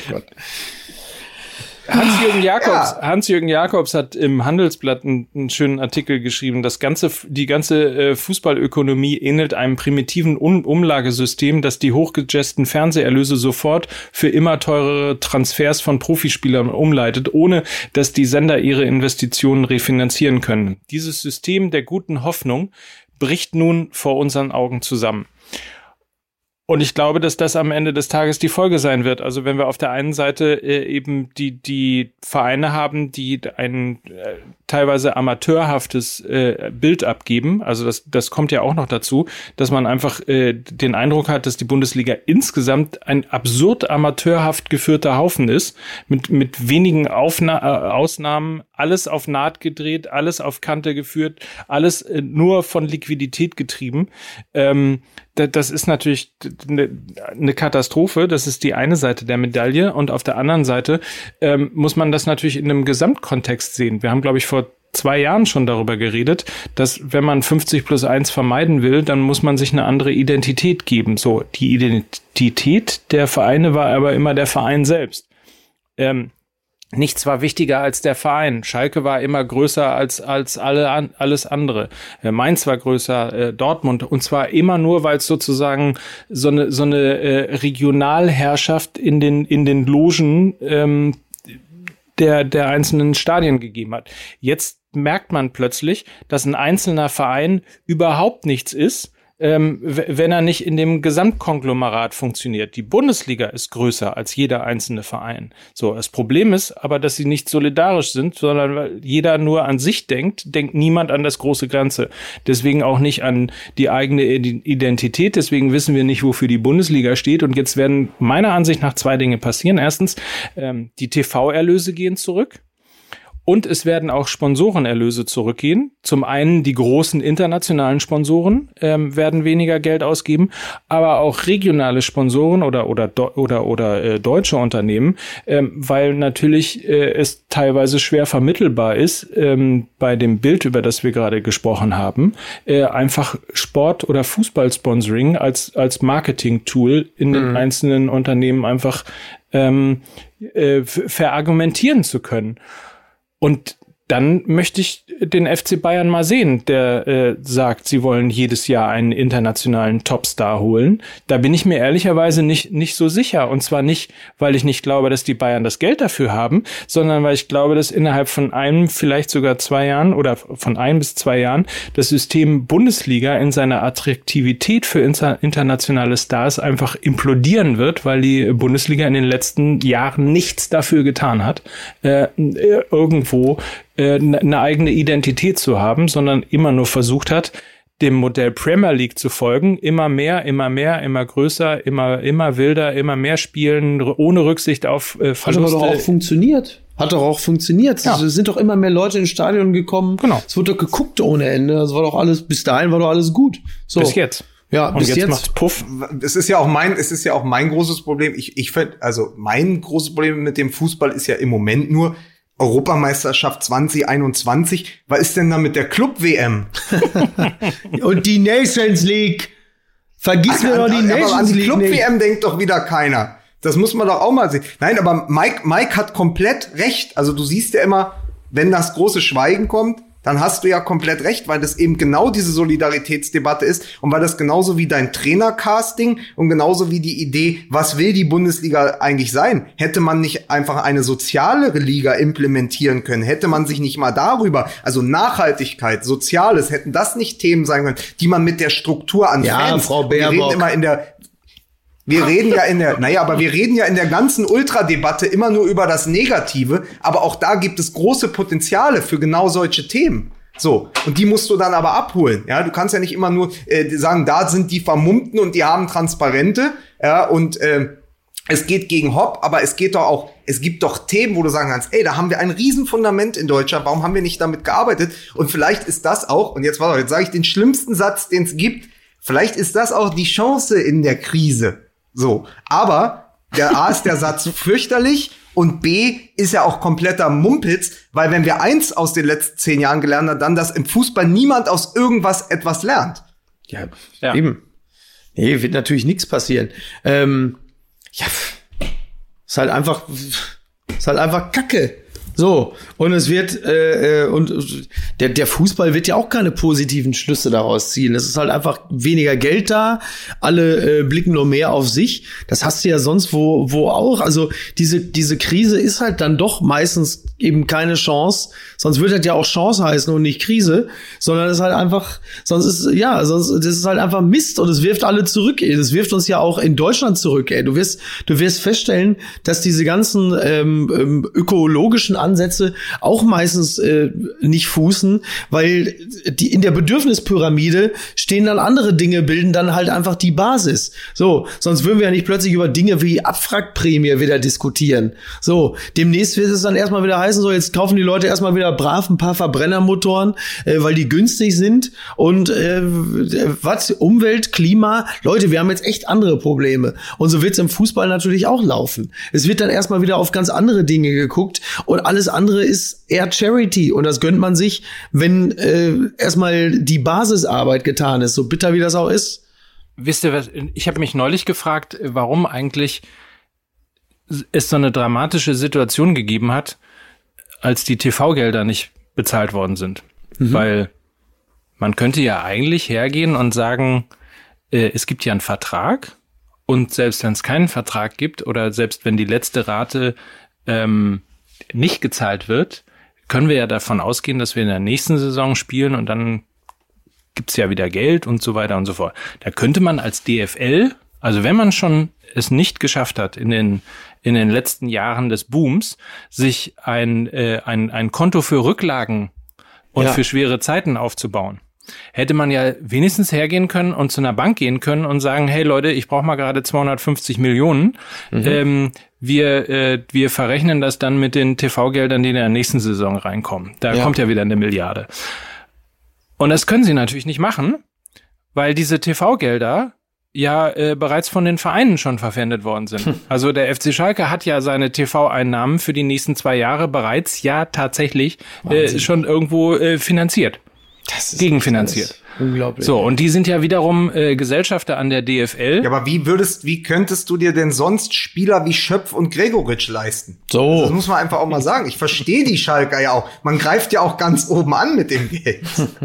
Hans-Jürgen Jakobs hat im Handelsblatt einen schönen Artikel geschrieben. Die ganze Fußballökonomie ähnelt einem primitiven Umlagesystem, das die hochgejetzten Fernseherlöse sofort für immer teurere Transfers von Profispielern umleitet, ohne dass die Sender ihre Investitionen refinanzieren können. Dieses System der guten Hoffnung bricht nun vor unseren Augen zusammen. Und ich glaube, dass das am Ende des Tages die Folge sein wird. Also wenn wir auf der einen Seite eben die Vereine haben, die ein teilweise amateurhaftes Bild abgeben, also das kommt ja auch noch dazu, dass man einfach den Eindruck hat, dass die Bundesliga insgesamt ein absurd amateurhaft geführter Haufen ist, mit wenigen Ausnahmen, alles auf Naht gedreht, alles auf Kante geführt, alles nur von Liquidität getrieben. Das ist natürlich eine Katastrophe. Das ist die eine Seite der Medaille. Und auf der anderen Seite muss man das natürlich in einem Gesamtkontext sehen. Wir haben, glaube ich, vor 2 Jahren schon darüber geredet, dass wenn man 50+1 vermeiden will, dann muss man sich eine andere Identität geben. So, die Identität der Vereine war aber immer der Verein selbst. Nichts war wichtiger als der Verein. Schalke war immer größer als alles andere. Mainz war größer, Dortmund. Und zwar immer nur, weil es sozusagen so eine Regionalherrschaft in den Logen der einzelnen Stadien gegeben hat. Jetzt merkt man plötzlich, dass ein einzelner Verein überhaupt nichts ist, wenn er nicht in dem Gesamtkonglomerat funktioniert. Die Bundesliga ist größer als jeder einzelne Verein. So, das Problem ist aber, dass sie nicht solidarisch sind, sondern weil jeder nur an sich denkt niemand an das große Ganze. Deswegen auch nicht an die eigene Identität. Deswegen wissen wir nicht, wofür die Bundesliga steht. Und jetzt werden meiner Ansicht nach 2 Dinge passieren. Erstens, die TV-Erlöse gehen zurück. Und es werden auch Sponsorenerlöse zurückgehen. Zum einen die großen internationalen Sponsoren werden weniger Geld ausgeben, aber auch regionale Sponsoren oder deutsche Unternehmen, weil natürlich es teilweise schwer vermittelbar ist, bei dem Bild, über das wir gerade gesprochen haben, einfach Sport- oder Fußballsponsoring als Marketing-Tool in den einzelnen Unternehmen einfach verargumentieren zu können. Und dann möchte ich den FC Bayern mal sehen, der sagt, sie wollen jedes Jahr einen internationalen Topstar holen. Da bin ich mir ehrlicherweise nicht so sicher. Und zwar nicht, weil ich nicht glaube, dass die Bayern das Geld dafür haben, sondern weil ich glaube, dass innerhalb von einem, vielleicht sogar 2 Jahren oder von 1 bis 2 Jahren das System Bundesliga in seiner Attraktivität für internationale Stars einfach implodieren wird, weil die Bundesliga in den letzten Jahren nichts dafür getan hat, irgendwo eine eigene Identität zu haben, sondern immer nur versucht hat, dem Modell Premier League zu folgen, immer mehr, immer größer, immer wilder, immer mehr spielen, ohne Rücksicht auf Verluste. Hat aber doch auch funktioniert. Ja. Es sind doch immer mehr Leute ins Stadion gekommen. Genau. Es wurde doch geguckt ohne Ende. Das war doch alles, bis dahin war doch alles gut. So. Bis jetzt. Ja, und jetzt macht's Puff. Es ist ja auch mein großes Problem. Ich finde, also mein großes Problem mit dem Fußball ist ja im Moment nur Europameisterschaft 2021. Was ist denn da mit der Club-WM? Und die Nations League. Vergiss mir doch die Nations League. Aber an die Club-WM denkt doch wieder keiner. Das muss man doch auch mal sehen. Nein, aber Mike hat komplett recht. Also du siehst ja immer, wenn das große Schweigen kommt, dann hast du ja komplett recht, weil das eben genau diese Solidaritätsdebatte ist und weil das genauso wie dein Trainercasting und genauso wie die Idee, was will die Bundesliga eigentlich sein? Hätte man nicht einfach eine sozialere Liga implementieren können? Hätte man sich nicht mal darüber, also Nachhaltigkeit, Soziales, hätten das nicht Themen sein können, die man mit der Struktur an Fans, Frau Baerbock. Wir reden ja in der ganzen Ultradebatte immer nur über das Negative, aber auch da gibt es große Potenziale für genau solche Themen. So, und die musst du dann aber abholen. Ja, du kannst ja nicht immer nur sagen, da sind die Vermummten und die haben Transparente, ja, und es geht gegen Hopp, aber es gibt doch Themen, wo du sagen kannst, ey, da haben wir ein Riesenfundament in Deutschland, warum haben wir nicht damit gearbeitet? Und vielleicht ist das auch, und jetzt sage ich den schlimmsten Satz, den es gibt, vielleicht ist das auch die Chance in der Krise. So, aber A ist der Satz fürchterlich und B ist ja auch kompletter Mumpitz, weil wenn wir eins aus den letzten 10 Jahren gelernt haben, dann, dass im Fußball niemand aus irgendwas etwas lernt. Ja. Eben. Nee, wird natürlich nichts passieren. Ist halt einfach Kacke. So, und es wird und der Fußball wird ja auch keine positiven Schlüsse daraus ziehen. Es ist halt einfach weniger Geld da, alle blicken nur mehr auf sich. Das hast du ja sonst wo auch. Also diese Krise ist halt dann doch meistens eben keine Chance. Sonst würde das ja auch Chance heißen und nicht Krise, sondern es ist halt einfach, das ist halt einfach Mist und es wirft alle zurück. Das wirft uns ja auch in Deutschland zurück. Du wirst feststellen, dass diese ganzen ökologischen Ansätze auch meistens nicht fußen, weil die in der Bedürfnispyramide stehen dann andere Dinge, bilden dann halt einfach die Basis. So, sonst würden wir ja nicht plötzlich über Dinge wie Abwrackprämie wieder diskutieren. So, demnächst wird es dann erstmal wieder heißen, so jetzt kaufen die Leute erstmal wieder brav ein paar Verbrennermotoren, weil die günstig sind und Umwelt, Klima, Leute, wir haben jetzt echt andere Probleme. Und so wird es im Fußball natürlich auch laufen. Es wird dann erstmal wieder auf ganz andere Dinge geguckt und alles andere ist eher Charity und das gönnt man sich, wenn erstmal die Basisarbeit getan ist, so bitter wie das auch ist. Wisst ihr was, ich habe mich neulich gefragt, warum eigentlich es so eine dramatische Situation gegeben hat, als die TV-Gelder nicht bezahlt worden sind. Weil man könnte ja eigentlich hergehen und sagen, es gibt ja einen Vertrag und selbst wenn es keinen Vertrag gibt oder selbst wenn die letzte Rate nicht gezahlt wird, können wir ja davon ausgehen, dass wir in der nächsten Saison spielen und dann gibt's ja wieder Geld und so weiter und so fort. Da könnte man als DFL, also wenn man schon es nicht geschafft hat, in den letzten Jahren des Booms, sich ein Konto für Rücklagen und für schwere Zeiten aufzubauen, hätte man ja wenigstens hergehen können und zu einer Bank gehen können und sagen, hey Leute, ich brauche mal gerade 250 Millionen. Wir verrechnen das dann mit den TV-Geldern, die in der nächsten Saison reinkommen. Da kommt ja wieder 1 Milliarde. Und das können sie natürlich nicht machen, weil diese TV-Gelder bereits von den Vereinen schon verpfändet worden sind. Also der FC Schalke hat ja seine TV-Einnahmen für die nächsten 2 Jahre bereits tatsächlich schon irgendwo finanziert. Das ist gegenfinanziert. Unglaublich. So, und die sind ja wiederum Gesellschafter an der DFL. Ja, aber wie könntest du dir denn sonst Spieler wie Schöpf und Gregoritsch leisten? So. Das muss man einfach auch mal sagen. Ich verstehe die Schalker ja auch. Man greift ja auch ganz oben an mit dem Geld.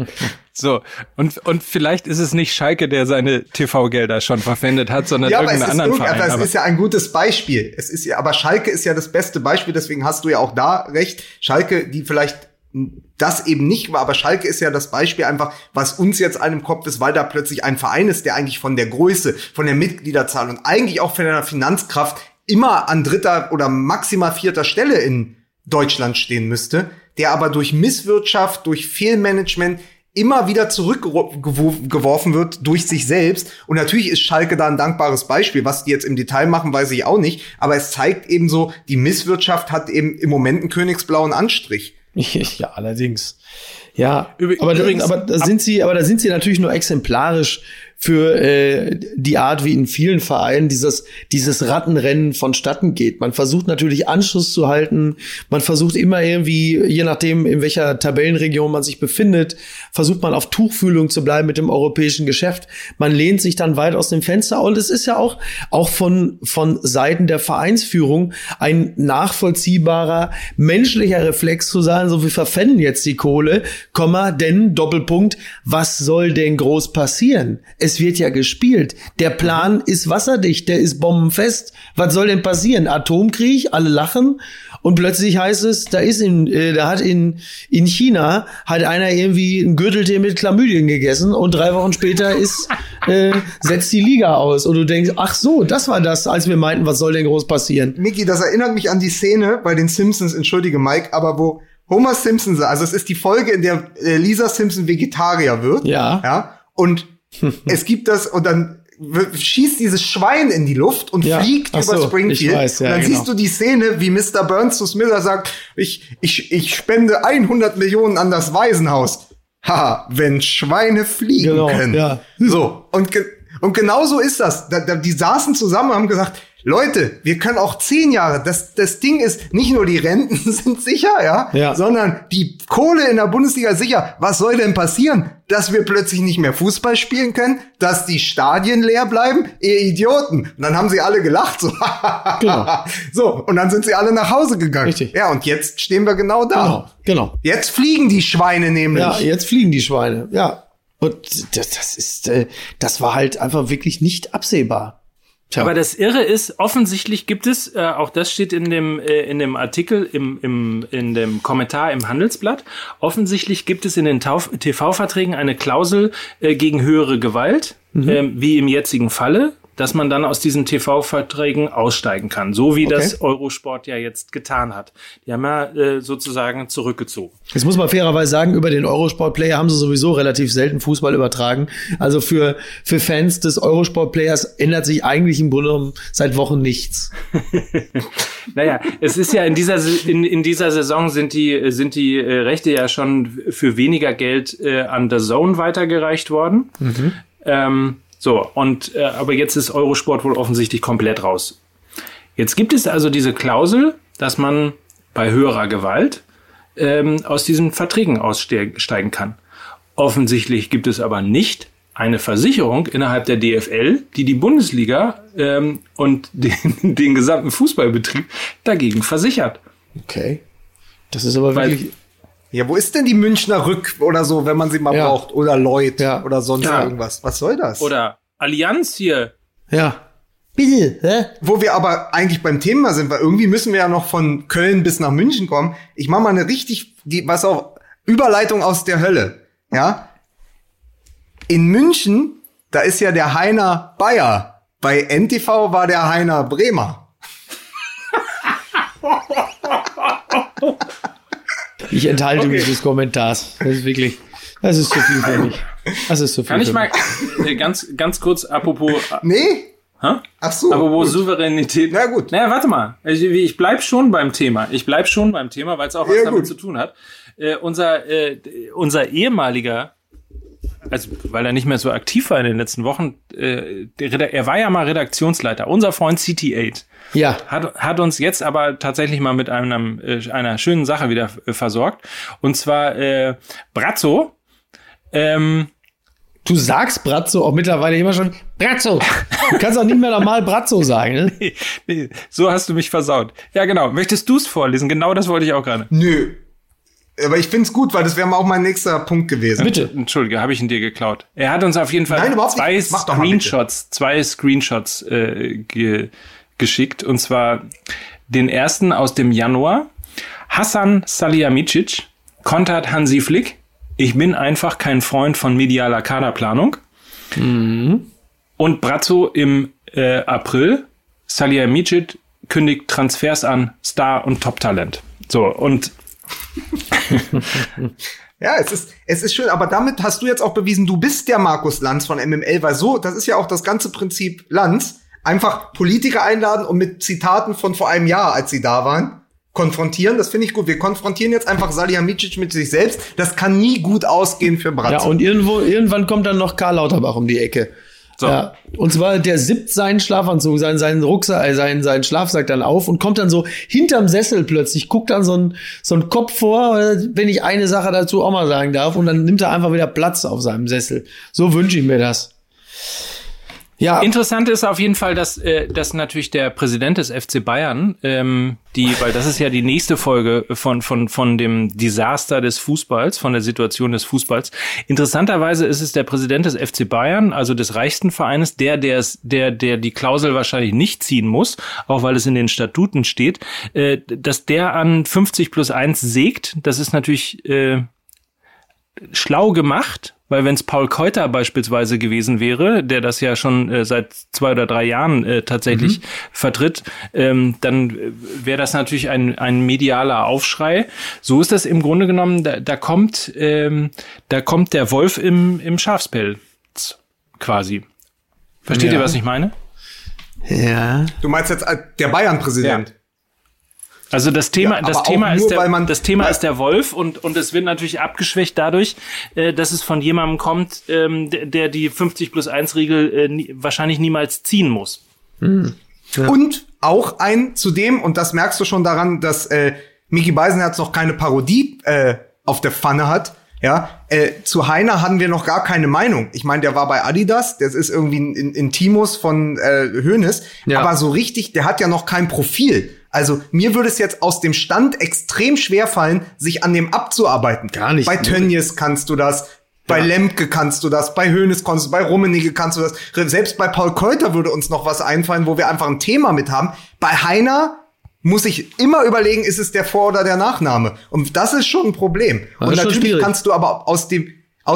So, und vielleicht ist es nicht Schalke, der seine TV-Gelder schon verwendet hat, sondern irgendeinen anderen Verein. Aber es ist ja ein gutes Beispiel. Aber Schalke ist ja das beste Beispiel, deswegen hast du ja auch da recht. Schalke, die vielleicht das eben nicht war, aber Schalke ist ja das Beispiel einfach, was uns jetzt allen im Kopf ist, weil da plötzlich ein Verein ist, der eigentlich von der Größe, von der Mitgliederzahl und eigentlich auch von der Finanzkraft immer an 3. oder maximal 4. Stelle in Deutschland stehen müsste, der aber durch Misswirtschaft, durch Fehlmanagement immer wieder zurückgeworfen wird durch sich selbst. Und natürlich ist Schalke da ein dankbares Beispiel. Was die jetzt im Detail machen, weiß ich auch nicht. Aber es zeigt eben so, die Misswirtschaft hat eben im Moment einen königsblauen Anstrich. Ja, allerdings. Ja, aber da sind sie natürlich nur exemplarisch für die Art, wie in vielen Vereinen dieses Rattenrennen vonstatten geht. Man versucht natürlich Anschluss zu halten, man versucht immer irgendwie, je nachdem in welcher Tabellenregion man sich befindet, versucht man auf Tuchfühlung zu bleiben mit dem europäischen Geschäft. Man lehnt sich dann weit aus dem Fenster und es ist ja auch von Seiten der Vereinsführung ein nachvollziehbarer menschlicher Reflex zu sagen, so wir verpfänden jetzt die Kohle, denn Doppelpunkt, was soll denn groß passieren? Es wird ja gespielt. Der Plan ist wasserdicht, der ist bombenfest. Was soll denn passieren? Atomkrieg, alle lachen und plötzlich heißt es, da hat in China hat einer irgendwie ein Gürteltier mit Chlamydien gegessen und 3 Wochen später setzt die Liga aus und du denkst, ach so, das war das, als wir meinten, was soll denn groß passieren? Miki, das erinnert mich an die Szene bei den Simpsons, entschuldige Mike, aber wo Homer Simpson, also es ist die Folge, in der Lisa Simpson Vegetarier wird. Ja. Und es gibt das, und dann schießt dieses Schwein in die Luft und fliegt über Springfield. Ich weiß, ja, und dann siehst du die Szene, wie Mr. Burns zu Smiller sagt, ich spende 100 Millionen an das Waisenhaus. Haha, wenn Schweine fliegen können. Ja. So, und genau so ist das. Die saßen zusammen und haben gesagt, Leute, wir können auch 10 Jahre, das Ding ist, nicht nur die Renten sind sicher, ja, sondern die Kohle in der Bundesliga sicher. Was soll denn passieren? Dass wir plötzlich nicht mehr Fußball spielen können? Dass die Stadien leer bleiben? Ihr Idioten. Und dann haben sie alle gelacht, so. Genau. So, und dann sind sie alle nach Hause gegangen. Richtig. Ja, und jetzt stehen wir genau da. Genau. Jetzt fliegen die Schweine nämlich. Ja, jetzt fliegen die Schweine, ja. Und das war halt einfach wirklich nicht absehbar. Tja. Aber das Irre ist, offensichtlich gibt es, auch das steht in dem Artikel, in dem Kommentar im Handelsblatt, offensichtlich gibt es in den TV-Verträgen eine Klausel gegen höhere Gewalt, wie im jetzigen Falle, dass man dann aus diesen TV-Verträgen aussteigen kann, so wie das Eurosport ja jetzt getan hat. Die haben ja sozusagen zurückgezogen. Jetzt muss man fairerweise sagen, über den Eurosport-Player haben sie sowieso relativ selten Fußball übertragen. Also für Fans des Eurosport-Players ändert sich eigentlich im Grunde genommen seit Wochen nichts. Naja, es ist ja in dieser Saison sind die Rechte ja schon für weniger Geld an The Zone weitergereicht worden. Aber jetzt ist Eurosport wohl offensichtlich komplett raus. Jetzt gibt es also diese Klausel, dass man bei höherer Gewalt aus diesen Verträgen aussteigen kann. Offensichtlich gibt es aber nicht eine Versicherung innerhalb der DFL, die Bundesliga und den gesamten Fußballbetrieb dagegen versichert. Okay. Das ist aber wirklich... Ja, wo ist denn die Münchner Rück oder so, wenn man sie mal braucht? Oder Lloyd oder sonst irgendwas. Was soll das? Oder Allianz hier. Ja. Bitte, hä? Wo wir aber eigentlich beim Thema sind, weil irgendwie müssen wir ja noch von Köln bis nach München kommen. Ich mache mal eine Überleitung aus der Hölle. Ja? In München, da ist ja der Heiner Bayer. Bei NTV war der Heiner Bremer. Ich enthalte mich des Kommentars. Das ist zu viel für mich. Das ist zu viel. Kann ich mal ganz kurz, apropos... Nee? Hä? Ach so. Apropos gut. Souveränität. Na gut. Naja, warte mal. Ich bleib schon beim Thema, weil es auch was damit zu tun hat. Unser ehemaliger, also weil er nicht mehr so aktiv war in den letzten Wochen, er war ja mal Redaktionsleiter, unser Freund CT8. Ja. Hat uns jetzt aber tatsächlich mal mit einer schönen Sache wieder versorgt. Und zwar Brazzo Du sagst Brazzo auch mittlerweile immer schon Brazzo. Du kannst auch nicht mehr normal Brazzo sagen, ne? Nee, so hast du mich versaut. Ja, genau. Möchtest du es vorlesen? Genau das wollte ich auch gerade. Nö. Aber ich find's gut, weil das wäre auch mein nächster Punkt gewesen. Bitte. Entschuldige, habe ich ihn dir geklaut. Er hat uns auf jeden Fall zwei Screenshots geschickt. Und zwar den ersten aus dem Januar. Hasan Salihamidzic kontert Hansi Flick. Ich bin einfach kein Freund von medialer Kaderplanung. Mhm. Und Brazzo im April. Salihamidzic kündigt Transfers an, Star und Top-Talent. So, und ja, es ist schön, aber damit hast du jetzt auch bewiesen, du bist der Markus Lanz von MML, weil so, das ist ja auch das ganze Prinzip Lanz, einfach Politiker einladen und mit Zitaten von vor einem Jahr, als sie da waren, konfrontieren. Das finde ich gut. Wir konfrontieren jetzt einfach Salihamidzic mit sich selbst. Das kann nie gut ausgehen für Brazzo. Ja, und irgendwann kommt dann noch Karl Lauterbach um die Ecke. So. Ja, und zwar der sippt seinen Schlafanzug, seinen Rucksack, seinen Schlafsack dann auf und kommt dann so hinterm Sessel plötzlich, guckt dann so ein Kopf vor, wenn ich eine Sache dazu auch mal sagen darf, und dann nimmt er einfach wieder Platz auf seinem Sessel. So wünsche ich mir das. Ja. Interessant ist auf jeden Fall, dass natürlich der Präsident des FC Bayern, weil das ist ja die nächste Folge von dem Desaster des Fußballs, von der Situation des Fußballs. Interessanterweise ist es der Präsident des FC Bayern, also des reichsten Vereines, der die Klausel wahrscheinlich nicht ziehen muss, auch weil es in den Statuten steht, dass der an 50+1 sägt. Das ist natürlich schlau gemacht. Weil wenn es Paul Keuter beispielsweise gewesen wäre, der das ja schon seit 2 oder 3 Jahren tatsächlich vertritt, dann wäre das natürlich ein medialer Aufschrei. So ist das im Grunde genommen, da kommt der Wolf im Schafspelz quasi. Versteht ihr, was ich meine? Ja. Du meinst jetzt der Bayern-Präsident? Ja. Also das Thema ist der Wolf und es wird natürlich abgeschwächt dadurch, dass es von jemandem kommt, der die 50+1-Regel wahrscheinlich niemals ziehen muss. Ja. Und auch zudem, und das merkst du schon daran, dass Micky Beisenherz noch keine Parodie auf der Pfanne hat. Ja, zu Heiner hatten wir noch gar keine Meinung. Ich meine, der war bei Adidas, das ist irgendwie ein Intimus von Hoeneß, aber so richtig, der hat ja noch kein Profil. Also mir würde es jetzt aus dem Stand extrem schwer fallen, sich an dem abzuarbeiten. Gar nicht. Bei Tönnies kannst du das, bei Lemke kannst du das, bei Hoeneß kannst du, bei Rummenigge kannst du das. Selbst bei Paul Keuter würde uns noch was einfallen, wo wir einfach ein Thema mit haben. Bei Heiner muss ich immer überlegen, ist es der Vor- oder der Nachname? Und das ist schon ein Problem. Und natürlich kannst du aber aus dem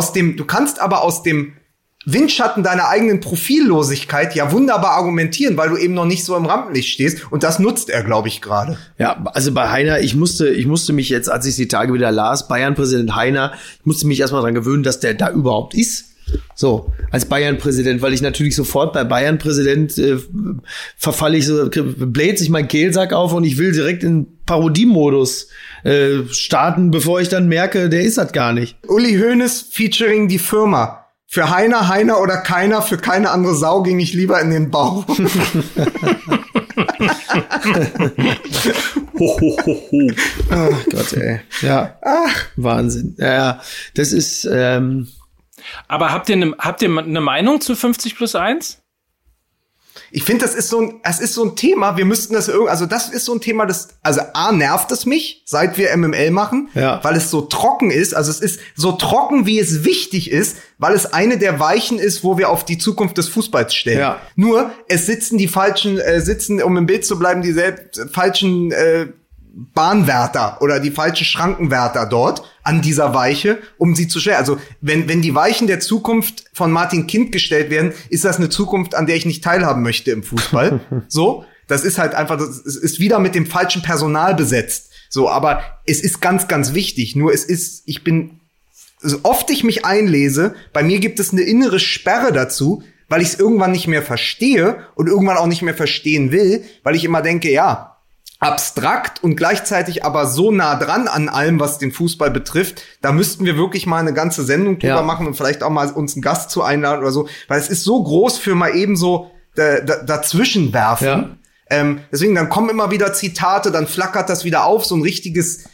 Windschatten deiner eigenen Profillosigkeit ja wunderbar argumentieren, weil du eben noch nicht so im Rampenlicht stehst. Und das nutzt er, glaube ich, gerade. Ja, also bei Heiner, ich musste mich jetzt, als ich die Tage wieder las, Bayern-Präsident Heiner, ich musste mich erstmal dran gewöhnen, dass der da überhaupt ist. So, als Bayern-Präsident, weil ich natürlich sofort bei Bayern-Präsident bläht sich mein Kehlsack auf und ich will direkt in Parodiemodus starten, bevor ich dann merke, der ist das gar nicht. Uli Hoeneß featuring die Firma. Für Heiner oder keiner, für keine andere Sau ging ich lieber in den Bauch. Ach Gott, ey. Ja. Ach. Wahnsinn. Ja, das ist, Aber habt ihr eine Meinung zu 50+1? Ich finde, das ist so ein Thema, wir müssten das das ist so ein Thema, A, nervt es mich, seit wir MML machen, weil es so trocken ist, also es ist so trocken, wie es wichtig ist, weil es eine der Weichen ist, wo wir auf die Zukunft des Fußballs stellen. Ja. Nur, es sitzen die falschen, um im Bild zu bleiben, die falschen Bahnwärter oder die falschen Schrankenwärter dort an dieser Weiche, um sie zu stellen. Also wenn die Weichen der Zukunft von Martin Kind gestellt werden, ist das eine Zukunft, an der ich nicht teilhaben möchte im Fußball. So, das ist halt einfach, das ist wieder mit dem falschen Personal besetzt. So, aber es ist ganz, ganz wichtig. Nur so oft ich mich einlese, bei mir gibt es eine innere Sperre dazu, weil ich es irgendwann nicht mehr verstehe und irgendwann auch nicht mehr verstehen will, weil ich immer denke, ja, abstrakt und gleichzeitig aber so nah dran an allem, was den Fußball betrifft, da müssten wir wirklich mal eine ganze Sendung drüber machen und vielleicht auch mal uns einen Gast zu einladen oder so, weil es ist so groß für mal eben so dazwischen werfen. Ja. Deswegen, dann kommen immer wieder Zitate, dann flackert das wieder auf, so ein richtiges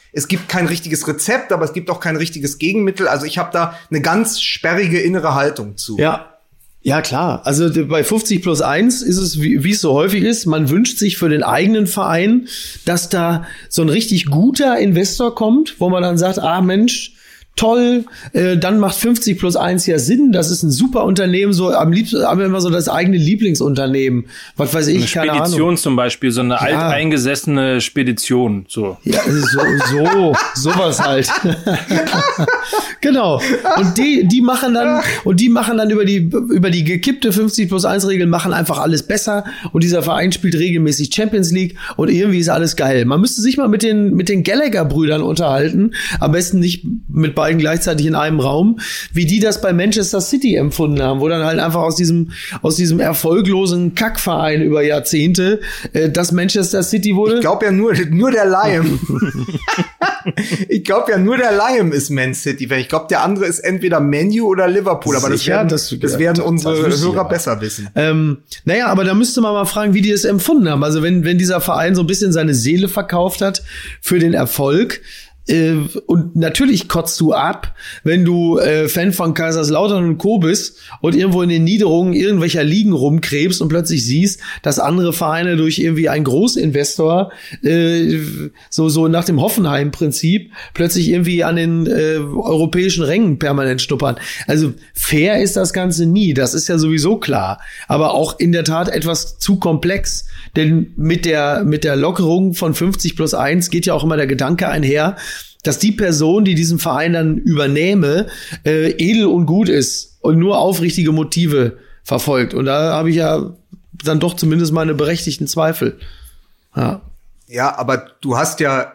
es gibt kein richtiges Rezept, aber es gibt auch kein richtiges Gegenmittel. Also ich habe da eine ganz sperrige innere Haltung zu. Ja, klar. Also bei 50+1 ist es, wie es so häufig ist, man wünscht sich für den eigenen Verein, dass da so ein richtig guter Investor kommt, wo man dann sagt, Mensch, toll, dann macht 50+1 ja Sinn, das ist ein super Unternehmen, so am liebsten haben wir immer so das eigene Lieblingsunternehmen, was weiß ich, keine Ahnung. Eine Spedition zum Beispiel, so eine alteingesessene Spedition, so. Ja, sowas halt. Genau. Und die machen dann über die gekippte 50+1 Regel machen einfach alles besser und dieser Verein spielt regelmäßig Champions League und irgendwie ist alles geil. Man müsste sich mal mit den Gallagher-Brüdern unterhalten, am besten nicht mit beiden gleichzeitig in einem Raum, wie die das bei Manchester City empfunden haben, wo dann halt einfach aus diesem erfolglosen Kackverein über Jahrzehnte das Manchester City wurde. Ich glaube ja nur der Lion. Ich glaube ja nur der Lion ist Man City. Ich glaube, der andere ist entweder Man U oder Liverpool. Aber das werden unsere Hörer besser wissen. Naja, aber da müsste man mal fragen, wie die es empfunden haben. Also wenn dieser Verein so ein bisschen seine Seele verkauft hat für den Erfolg, und natürlich kotzt du ab, wenn du Fan von Kaiserslautern und Co. bist und irgendwo in den Niederungen irgendwelcher Ligen rumkrebst und plötzlich siehst, dass andere Vereine durch irgendwie einen Großinvestor so nach dem Hoffenheim-Prinzip plötzlich irgendwie an den europäischen Rängen permanent schnuppern. Also fair ist das Ganze nie, das ist ja sowieso klar. Aber auch in der Tat etwas zu komplex, denn mit der Lockerung von 50+1 geht ja auch immer der Gedanke einher, dass die Person, die diesen Verein dann übernehme, edel und gut ist und nur aufrichtige Motive verfolgt. Und da habe ich ja dann doch zumindest meine berechtigten Zweifel. Ja, aber du hast ja,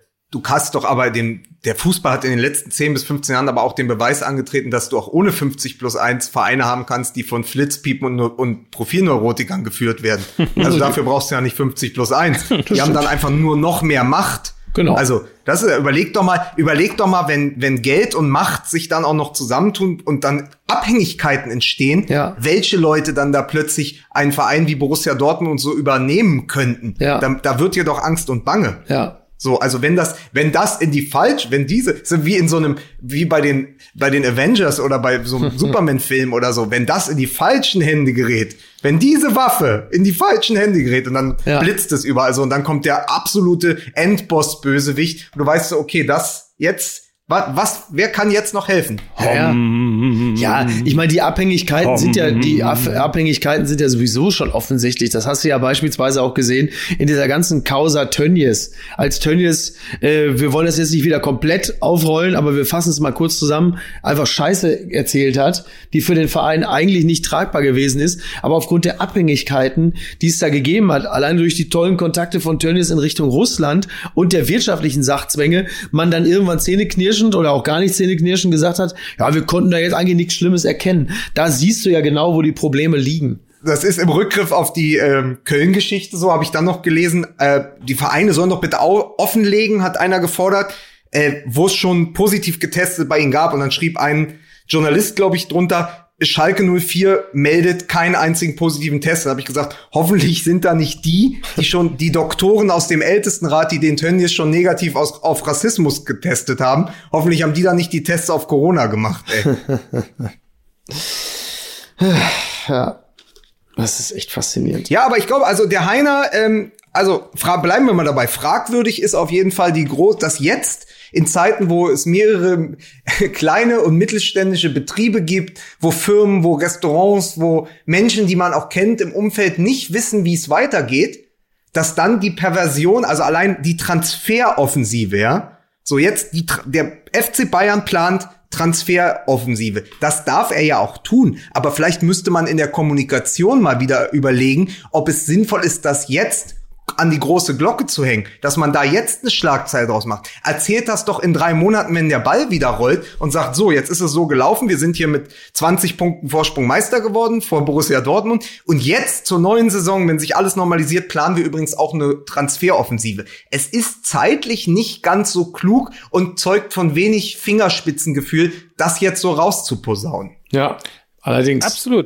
der Fußball hat in den letzten 10 bis 15 Jahren aber auch den Beweis angetreten, dass du auch ohne 50+1 Vereine haben kannst, die von Flitzpiepen und Profilneurotikern geführt werden. Also dafür brauchst du ja nicht 50+1. Die haben dann einfach nur noch mehr Macht. Genau. Also, überleg doch mal, wenn Geld und Macht sich dann auch noch zusammentun und dann Abhängigkeiten entstehen, welche Leute dann da plötzlich einen Verein wie Borussia Dortmund und so übernehmen könnten. Ja. Da wird dir doch Angst und Bange. Ja. So, also wenn wie bei den Avengers oder bei so einem Superman-Film oder so, wenn das in die falschen Hände gerät, wenn diese Waffe in die falschen Hände gerät und dann blitzt es überall so und dann kommt der absolute Endboss-Bösewicht und du weißt so, okay, wer kann jetzt noch helfen? Ja, ich meine, die Abhängigkeiten sind ja sowieso schon offensichtlich. Das hast du ja beispielsweise auch gesehen in dieser ganzen Causa Tönnies. Als Tönnies, wir wollen das jetzt nicht wieder komplett aufrollen, aber wir fassen es mal kurz zusammen, einfach Scheiße erzählt hat, die für den Verein eigentlich nicht tragbar gewesen ist, aber aufgrund der Abhängigkeiten, die es da gegeben hat, allein durch die tollen Kontakte von Tönnies in Richtung Russland und der wirtschaftlichen Sachzwänge, man dann irgendwann zähneknirschend oder auch gar nicht zähneknirschend gesagt hat, ja, wir konnten da jetzt eigentlich nichts Schlimmes erkennen. Da siehst du ja genau, wo die Probleme liegen. Das ist im Rückgriff auf die Köln-Geschichte so, habe ich dann noch gelesen, die Vereine sollen doch bitte offenlegen, hat einer gefordert, wo es schon positiv getestet bei ihnen gab. Und dann schrieb ein Journalist, glaube ich, drunter, Schalke 04 meldet keinen einzigen positiven Test. Da habe ich gesagt, hoffentlich sind da nicht die Doktoren aus dem Ältestenrat, die den Tönnies schon negativ auf Rassismus getestet haben. Hoffentlich haben die da nicht die Tests auf Corona gemacht, ey. Ja, das ist echt faszinierend. Ja, aber ich glaube, also der Heiner, bleiben wir mal dabei. Fragwürdig ist auf jeden Fall dass jetzt in Zeiten, wo es mehrere kleine und mittelständische Betriebe gibt, wo Firmen, wo Restaurants, wo Menschen, die man auch kennt im Umfeld, nicht wissen, wie es weitergeht, dass dann die Perversion, also allein die Transferoffensive, ja, so jetzt der FC Bayern plant Transferoffensive. Das darf er ja auch tun, aber vielleicht müsste man in der Kommunikation mal wieder überlegen, ob es sinnvoll ist, das jetzt an die große Glocke zu hängen, dass man da jetzt eine Schlagzeile draus macht. Erzählt das doch in 3 Monaten, wenn der Ball wieder rollt und sagt, so, jetzt ist es so gelaufen, wir sind hier mit 20 Punkten Vorsprung Meister geworden vor Borussia Dortmund und jetzt zur neuen Saison, wenn sich alles normalisiert, planen wir übrigens auch eine Transferoffensive. Es ist zeitlich nicht ganz so klug und zeugt von wenig Fingerspitzengefühl, das jetzt so rauszuposaunen. Ja, allerdings. Absolut.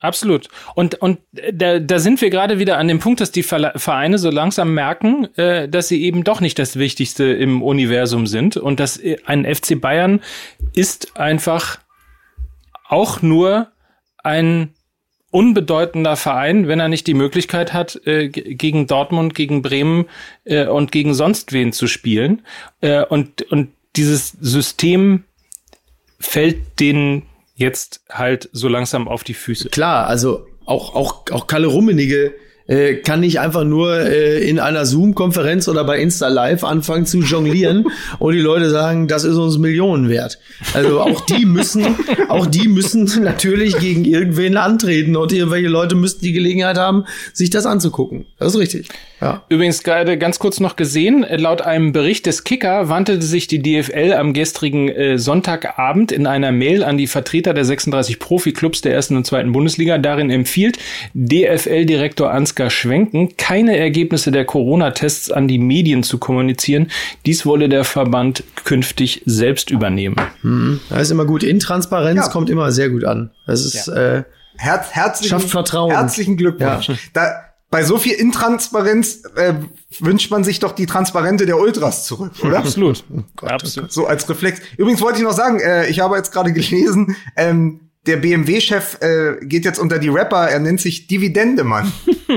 Absolut. Und da sind wir gerade wieder an dem Punkt, dass die Vereine so langsam merken, dass sie eben doch nicht das Wichtigste im Universum sind und dass ein FC Bayern ist einfach auch nur ein unbedeutender Verein, wenn er nicht die Möglichkeit hat, gegen Dortmund, gegen Bremen und gegen sonst wen zu spielen. Und dieses System fällt denen jetzt halt so langsam auf die Füße. Klar, also auch Kalle Rummenigge kann nicht einfach nur in einer Zoom-Konferenz oder bei Insta Live anfangen zu jonglieren und die Leute sagen, das ist uns Millionen wert. Also auch die müssen natürlich gegen irgendwen antreten und irgendwelche Leute müssten die Gelegenheit haben, sich das anzugucken. Das ist richtig. Ja. Übrigens gerade ganz kurz noch gesehen, laut einem Bericht des Kicker wandte sich die DFL am gestrigen Sonntagabend in einer Mail an die Vertreter der 36 Profiklubs der 1. und 2. Bundesliga. Darin empfiehlt DFL-Direktor Ansgar Schwenken, keine Ergebnisse der Corona-Tests an die Medien zu kommunizieren. Dies wolle der Verband künftig selbst übernehmen. Das ist immer gut. Intransparenz kommt immer sehr gut an. Das ist schafft Vertrauen. Herzlichen Glückwunsch. Ja. Bei so viel Intransparenz wünscht man sich doch die Transparente der Ultras zurück, oder? Absolut. Absolut. So als Reflex. Übrigens wollte ich noch sagen, ich habe jetzt gerade gelesen, der BMW-Chef geht jetzt unter die Rapper, er nennt sich Dividendemann.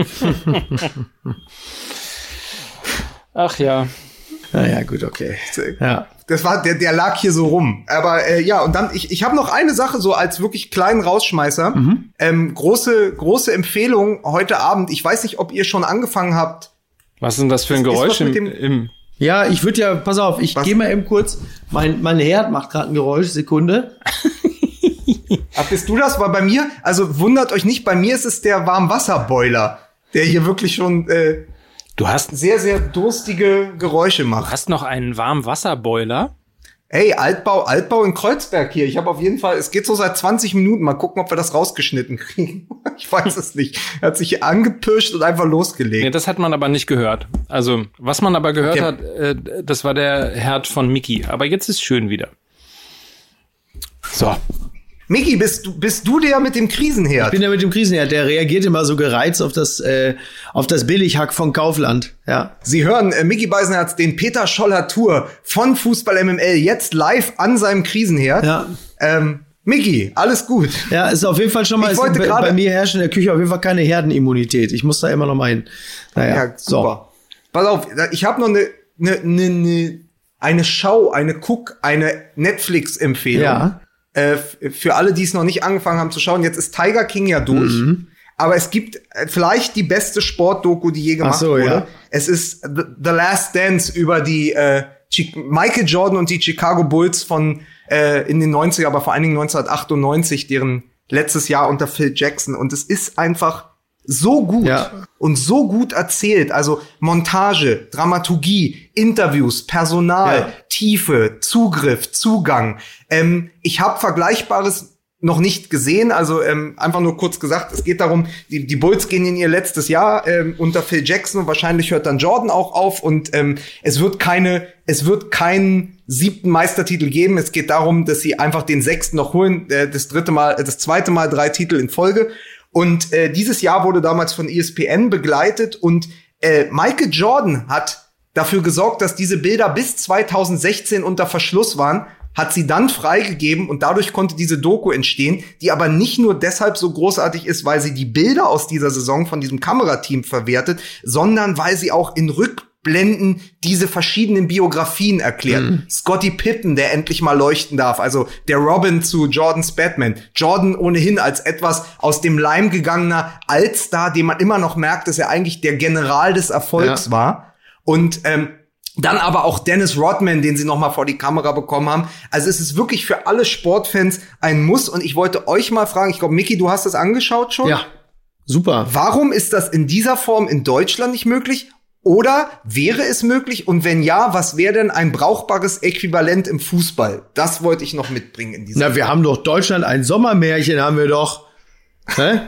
Ach ja. Naja, gut, okay. Ja. Das war, der lag hier so rum. Aber und dann, ich habe noch eine Sache so als wirklich kleinen Rausschmeißer. Große Empfehlung heute Abend. Ich weiß nicht, ob ihr schon angefangen habt. Was ist denn das für ein Geräusch im Ja, ich würde ja, pass auf, ich gehe mal eben kurz. Mein Herd macht gerade ein Geräusch, Sekunde. Ach, bist du das? Weil bei mir, also wundert euch nicht, bei mir ist es der Warmwasserboiler, der hier wirklich schon du hast sehr, sehr durstige Geräusche macht. Du hast noch einen Warmwasserboiler? Ey, Altbau in Kreuzberg hier. Ich habe auf jeden Fall, es geht so seit 20 Minuten. Mal gucken, ob wir das rausgeschnitten kriegen. Ich weiß es nicht. Er hat sich hier angepirscht und einfach losgelegt. Nee, das hat man aber nicht gehört. Also, was man aber gehört hat, das war der Herd von Micky. Aber jetzt ist schön wieder. So. Micky, bist du der mit dem Krisenherd? Ich bin der mit dem Krisenherd. Der reagiert immer so gereizt auf das Billighack von Kaufland. Ja. Sie hören Micky Beisenherz, den Peter Scholler Tour von Fußball MML jetzt live an seinem Krisenherd. Ja. Micky, alles gut. Ja, ist auf jeden Fall schon mal, bei mir herrscht in der Küche auf jeden Fall keine Herdenimmunität. Ich muss da immer noch mal hin. Naja, ja, super. So. Pass auf, ich habe noch eine Netflix-Empfehlung. Ja. Für alle, die es noch nicht angefangen haben zu schauen. Jetzt ist Tiger King ja durch. Aber es gibt vielleicht die beste Sportdoku, die je gemacht wurde. Ja. Es ist The Last Dance über die Michael Jordan und die Chicago Bulls von in den 90er, aber vor allen Dingen 1998, deren letztes Jahr unter Phil Jackson. Und es ist einfach so gut und so gut erzählt. Also Montage, Dramaturgie, Interviews, Personal, Tiefe, Zugriff, Zugang. Ich habe Vergleichbares noch nicht gesehen. Also einfach nur kurz gesagt, es geht darum, die Bulls gehen in ihr letztes Jahr unter Phil Jackson und wahrscheinlich hört dann Jordan auch auf und es wird keinen 7. Meistertitel geben. Es geht darum, dass sie einfach den 6. noch holen, das zweite Mal 3 Titel in Folge. Und dieses Jahr wurde damals von ESPN begleitet und Michael Jordan hat dafür gesorgt, dass diese Bilder bis 2016 unter Verschluss waren, hat sie dann freigegeben und dadurch konnte diese Doku entstehen, die aber nicht nur deshalb so großartig ist, weil sie die Bilder aus dieser Saison von diesem Kamerateam verwertet, sondern weil sie auch in Rückblenden diese verschiedenen Biografien erklärt. Scottie Pippen, der endlich mal leuchten darf, also der Robin zu Jordans Batman. Jordan ohnehin als etwas aus dem Leim gegangener Altstar, dem man immer noch merkt, dass er eigentlich der General des Erfolgs war. Und dann aber auch Dennis Rodman, den sie noch mal vor die Kamera bekommen haben. Also es ist wirklich für alle Sportfans ein Muss. Und ich wollte euch mal fragen, ich glaube, Micky, du hast das angeschaut schon? Ja, super. Warum ist das in dieser Form in Deutschland nicht möglich? Oder wäre es möglich? Und wenn ja, was wäre denn ein brauchbares Äquivalent im Fußball? Das wollte ich noch mitbringen in dieser wir haben doch Deutschland ein Sommermärchen, haben wir doch. Hä?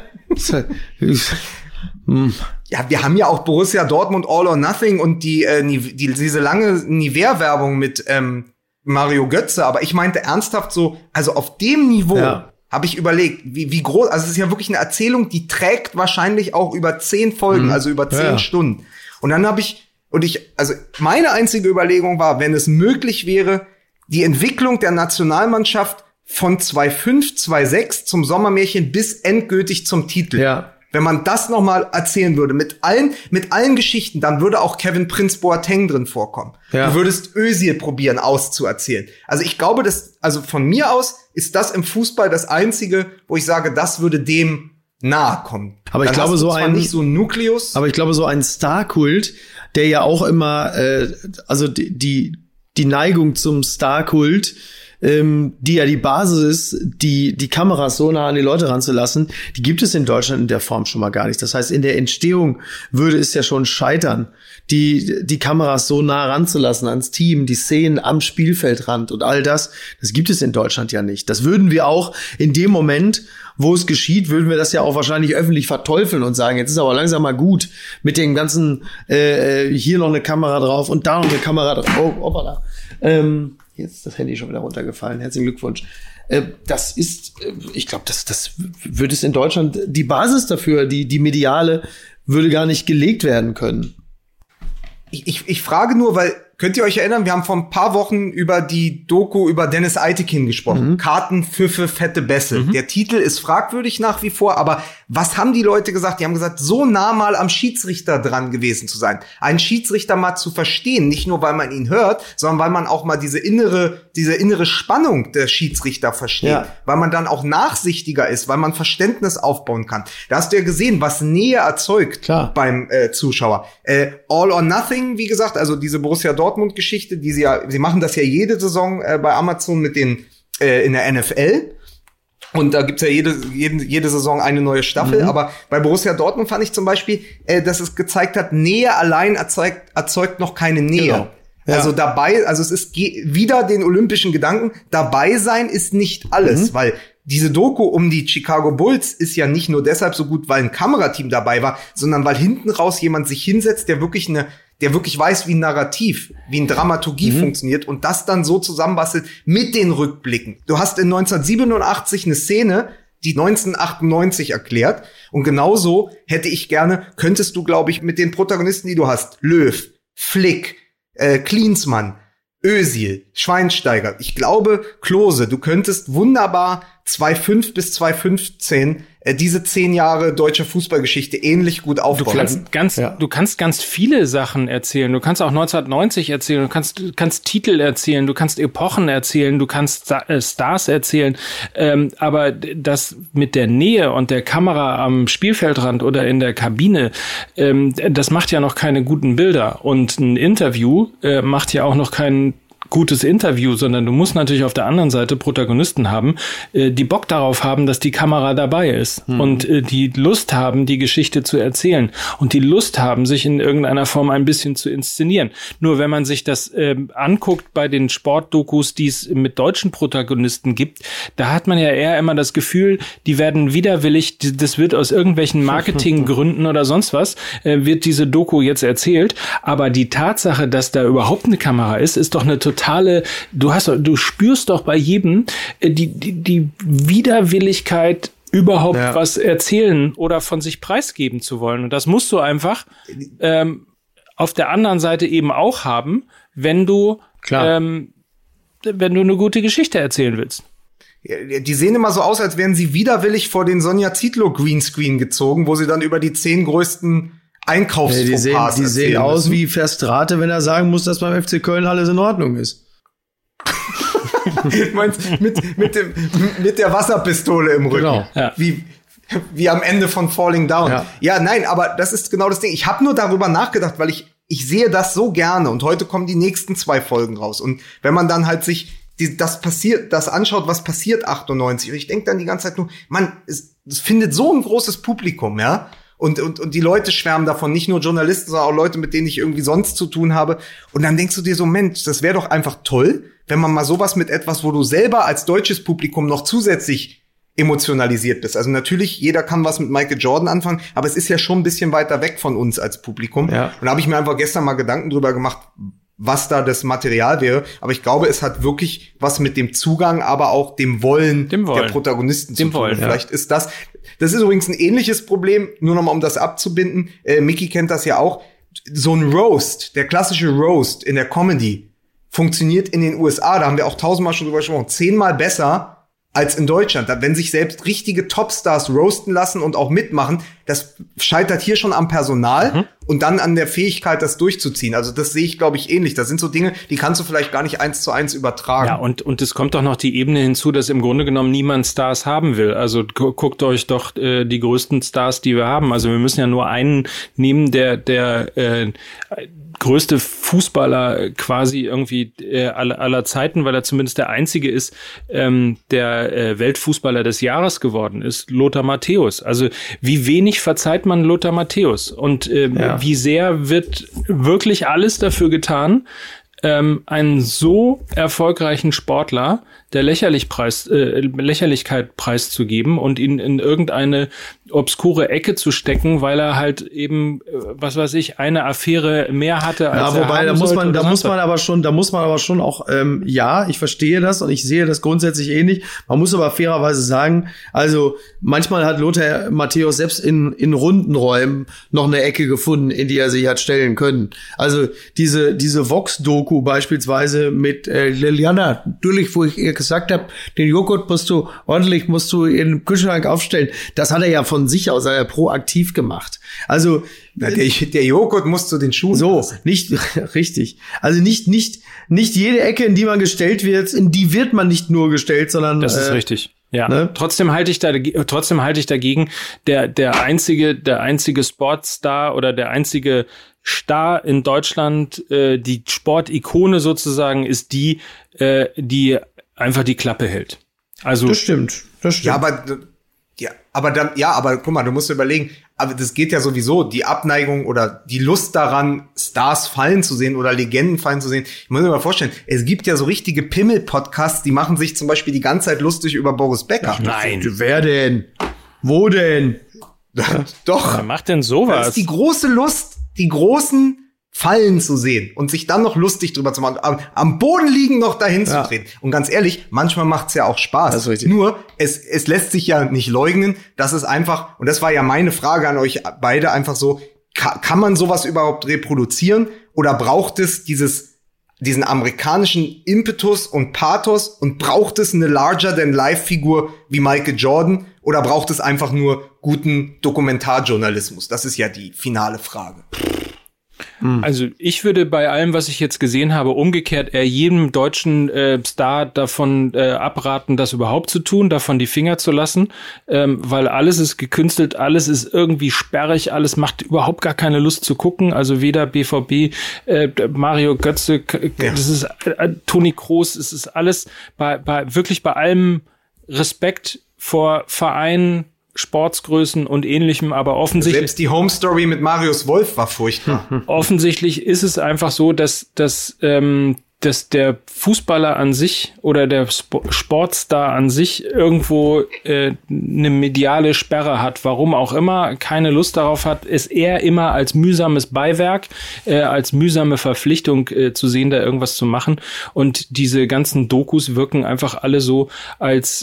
Ja, wir haben ja auch Borussia Dortmund All or Nothing und diese lange Nivea-Werbung mit Mario Götze. Aber ich meinte ernsthaft so, also auf dem Niveau habe ich überlegt, wie groß, also es ist ja wirklich eine Erzählung, die trägt wahrscheinlich auch über 10 Folgen, also über 10 Stunden. Und dann also meine einzige Überlegung war, wenn es möglich wäre, die Entwicklung der Nationalmannschaft von 2,5, 2,6 zum Sommermärchen bis endgültig zum Titel. Ja. Wenn man das nochmal erzählen würde, mit allen Geschichten, dann würde auch Kevin Prince Boateng drin vorkommen. Ja. Du würdest Özil probieren auszuerzählen. Also ich glaube, also von mir aus ist das im Fußball das Einzige, wo ich sage, das würde dem nahe kommen. Aber ich glaube, nicht so ein Nukleus. Aber ich glaube, so ein Star-Kult, der ja auch immer, also die Neigung zum Star-Kult, die ja die Basis ist, die Kameras so nah an die Leute ranzulassen, die gibt es in Deutschland in der Form schon mal gar nicht. Das heißt, in der Entstehung würde es ja schon scheitern, die Kameras so nah ranzulassen ans Team, die Szenen am Spielfeldrand und all das gibt es in Deutschland ja nicht. Das würden wir auch in dem Moment, wo es geschieht, würden wir das ja auch wahrscheinlich öffentlich verteufeln und sagen, jetzt ist aber langsam mal gut mit dem ganzen, hier noch eine Kamera drauf und da noch eine Kamera drauf. Oh, hoppala. Jetzt ist das Handy schon wieder runtergefallen. Herzlichen Glückwunsch. Das ist, ich glaube, das würde es in Deutschland, die Basis dafür, die mediale, würde gar nicht gelegt werden können. Ich frage nur, weil, könnt ihr euch erinnern, wir haben vor ein paar Wochen über die Doku über Dennis Eitekin gesprochen. Karten, Pfiffe, fette Bässe. Der Titel ist fragwürdig nach wie vor, aber was haben die Leute gesagt? Die haben gesagt, so nah mal am Schiedsrichter dran gewesen zu sein. Einen Schiedsrichter mal zu verstehen, nicht nur, weil man ihn hört, sondern weil man auch mal diese innere Spannung der Schiedsrichter versteht. Ja. Weil man dann auch nachsichtiger ist, weil man Verständnis aufbauen kann. Da hast du ja gesehen, was Nähe erzeugt beim Zuschauer. All or Nothing, wie gesagt, also diese Borussia Dortmund-Geschichte, sie machen das ja jede Saison bei Amazon mit den in der NFL. Und da gibt's ja jede Saison eine neue Staffel. Aber bei Borussia Dortmund fand ich zum Beispiel, dass es gezeigt hat, Nähe allein erzeugt noch keine Nähe. Genau. Ja. Also es ist wieder den olympischen Gedanken, dabei sein ist nicht alles, weil diese Doku um die Chicago Bulls ist ja nicht nur deshalb so gut, weil ein Kamerateam dabei war, sondern weil hinten raus jemand sich hinsetzt, der wirklich weiß, wie ein Narrativ, wie eine Dramaturgie funktioniert und das dann so zusammenbastelt mit den Rückblicken. Du hast in 1987 eine Szene, die 1998 erklärt und genauso könntest du, glaube ich, mit den Protagonisten, die du hast, Löw, Flick, Klinsmann, Özil, Schweinsteiger, ich glaube, Klose, du könntest wunderbar 2005 bis 2015 diese 10 Jahre deutsche Fußballgeschichte ähnlich gut aufbauen. Du kannst ganz viele Sachen erzählen. Du kannst auch 1990 erzählen, du kannst Titel erzählen, du kannst Epochen erzählen, du kannst Stars erzählen. Aber das mit der Nähe und der Kamera am Spielfeldrand oder in der Kabine, das macht ja noch keine guten Bilder. Und ein Interview macht ja auch noch kein gutes Interview, sondern du musst natürlich auf der anderen Seite Protagonisten haben, die Bock darauf haben, dass die Kamera dabei ist und die Lust haben, die Geschichte zu erzählen und die Lust haben, sich in irgendeiner Form ein bisschen zu inszenieren. Nur wenn man sich das anguckt bei den Sportdokus, die es mit deutschen Protagonisten gibt, da hat man ja eher immer das Gefühl, die werden widerwillig, das wird aus irgendwelchen Marketinggründen oder sonst was, wird diese Doku jetzt erzählt, aber die Tatsache, dass da überhaupt eine Kamera ist doch eine totale, du spürst doch bei jedem die Widerwilligkeit, überhaupt was erzählen oder von sich preisgeben zu wollen. Und das musst du einfach auf der anderen Seite eben auch haben, wenn du eine gute Geschichte erzählen willst. Die sehen immer so aus, als wären sie widerwillig vor den Sonja Zietlow Greenscreen gezogen, wo sie dann über die 10 größten Einkaufsfauxpas die sehen aus wie Verstrate, wenn er sagen muss, dass beim FC Köln alles in Ordnung ist. Du meinst, mit der Wasserpistole im Rücken. Genau. Ja. Wie am Ende von Falling Down. Ja, nein, aber das ist genau das Ding. Ich habe nur darüber nachgedacht, weil ich sehe das so gerne und heute kommen die nächsten 2 Folgen raus. Und wenn man dann halt sich das anschaut, was passiert 98, und ich denke dann die ganze Zeit nur, Mann, es findet so ein großes Publikum, ja. Und die Leute schwärmen davon, nicht nur Journalisten, sondern auch Leute, mit denen ich irgendwie sonst zu tun habe. Und dann denkst du dir so, Mensch, das wäre doch einfach toll, wenn man mal sowas mit etwas, wo du selber als deutsches Publikum noch zusätzlich emotionalisiert bist. Also natürlich, jeder kann was mit Michael Jordan anfangen, aber es ist ja schon ein bisschen weiter weg von uns als Publikum. Ja. Und da habe ich mir einfach gestern mal Gedanken drüber gemacht, was da das Material wäre. Aber ich glaube, es hat wirklich was mit dem Zugang, aber auch dem Wollen der Protagonisten zu tun. Vielleicht ist das ist übrigens ein ähnliches Problem, nur nochmal um das abzubinden. Mickey kennt das ja auch. So ein Roast, der klassische Roast in der Comedy, funktioniert in den USA, da haben wir auch 1000-mal schon drüber gesprochen, 10-mal besser als in Deutschland. Wenn sich selbst richtige Topstars roasten lassen und auch mitmachen, das scheitert hier schon am Personal und dann an der Fähigkeit, das durchzuziehen. Also das sehe ich, glaube ich, ähnlich. Das sind so Dinge, die kannst du vielleicht gar nicht 1:1 übertragen. Ja, und es kommt doch noch die Ebene hinzu, dass im Grunde genommen niemand Stars haben will. Also guckt euch doch die größten Stars, die wir haben. Also wir müssen ja nur einen nehmen, der größte Fußballer quasi irgendwie aller Zeiten, weil er zumindest der einzige ist, der Weltfußballer des Jahres geworden ist, Lothar Matthäus. Also wie wenig verzeiht man Lothar Matthäus und wie sehr wird wirklich alles dafür getan, einen so erfolgreichen Sportler der Lächerlichkeit preiszugeben und ihn in irgendeine obskure Ecke zu stecken, weil er halt eben, was weiß ich, eine Affäre mehr hatte als er wobei, haben sollte. Da muss man aber schon auch, ich verstehe das und ich sehe das grundsätzlich ähnlich. Man muss aber fairerweise sagen, also manchmal hat Lothar Matthäus selbst in runden Räumen noch eine Ecke gefunden, in die er sich hat stellen können. Also diese Vox-Doku beispielsweise mit Liliana, natürlich, wo ich ihr gesagt habe, den Joghurt musst du in den Kühlschrank aufstellen. Das hat er ja von sich aus proaktiv gemacht. Also der Joghurt muss zu den Schuhen passen. Nicht richtig. Also nicht jede Ecke, in die man gestellt wird, in die wird man nicht nur gestellt, sondern das ist richtig. Ja, ne? Trotzdem halte ich dagegen, der einzige Sportstar oder der einzige Star in Deutschland, die Sportikone sozusagen, ist die einfach die Klappe hält. Also das stimmt. Aber guck mal, du musst überlegen, aber das geht ja sowieso, die Abneigung oder die Lust daran, Stars fallen zu sehen oder Legenden fallen zu sehen. Ich muss mir mal vorstellen, es gibt ja so richtige Pimmel-Podcasts, die machen sich zum Beispiel die ganze Zeit lustig über Boris Becker. Nein. Wer denn? Wo denn? Doch. Wer macht denn sowas? Das ist die große Lust, die großen fallen zu sehen und sich dann noch lustig drüber zu machen, am Boden liegen noch dahin zu treten. Und ganz ehrlich, manchmal macht's ja auch Spaß. Das ist richtig. Nur, es lässt sich ja nicht leugnen, dass es einfach, und das war ja meine Frage an euch beide, einfach so, kann man sowas überhaupt reproduzieren oder braucht es diesen amerikanischen Impetus und Pathos und braucht es eine Larger-than-Life-Figur wie Michael Jordan oder braucht es einfach nur guten Dokumentarjournalismus? Das ist ja die finale Frage. Also ich würde bei allem, was ich jetzt gesehen habe, umgekehrt eher jedem deutschen Star davon abraten, das überhaupt zu tun, davon die Finger zu lassen, weil alles ist gekünstelt, alles ist irgendwie sperrig, alles macht überhaupt gar keine Lust zu gucken, also weder BVB, Mario Götze, das ist Toni Kroos, es ist alles wirklich bei allem Respekt vor Vereinen, Sportsgrößen und Ähnlichem, aber offensichtlich... Selbst die Home Story mit Marius Wolf war furchtbar. Offensichtlich ist es einfach so, dass der Fußballer an sich oder der Sportstar an sich irgendwo eine mediale Sperre hat, warum auch immer, keine Lust darauf hat, es eher immer als mühsames Beiwerk, als mühsame Verpflichtung zu sehen, da irgendwas zu machen. Und diese ganzen Dokus wirken einfach alle so, als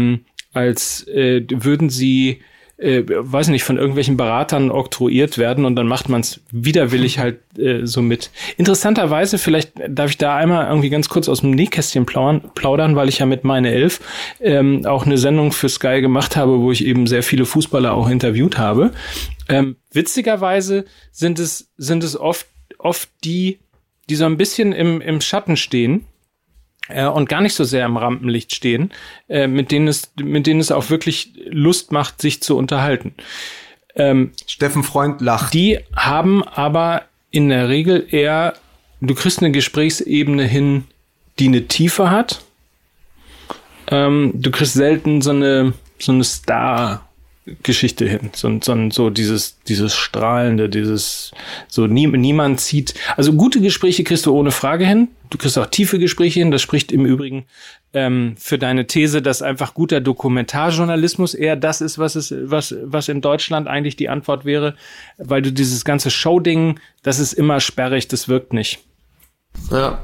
würden sie, weiß nicht, von irgendwelchen Beratern oktroyiert werden und dann macht man es widerwillig halt so mit. Interessanterweise, vielleicht darf ich da einmal irgendwie ganz kurz aus dem Nähkästchen plaudern, weil ich ja mit Meine Elf auch eine Sendung für Sky gemacht habe, wo ich eben sehr viele Fußballer auch interviewt habe. Witzigerweise sind es oft die so ein bisschen im Schatten stehen, und gar nicht so sehr im Rampenlicht stehen, mit denen es auch wirklich Lust macht, sich zu unterhalten. Steffen Freund lacht. Die haben aber in der Regel eher, du kriegst eine Gesprächsebene hin, die eine Tiefe hat. Du kriegst selten so eine Star-Geschichte hin, so dieses Strahlende, niemand zieht, also gute Gespräche kriegst du ohne Frage hin, du kriegst auch tiefe Gespräche hin, das spricht im Übrigen für deine These, dass einfach guter Dokumentarjournalismus eher das ist, was in Deutschland eigentlich die Antwort wäre, weil du dieses ganze Show-Ding, das ist immer sperrig, das wirkt nicht. Ja.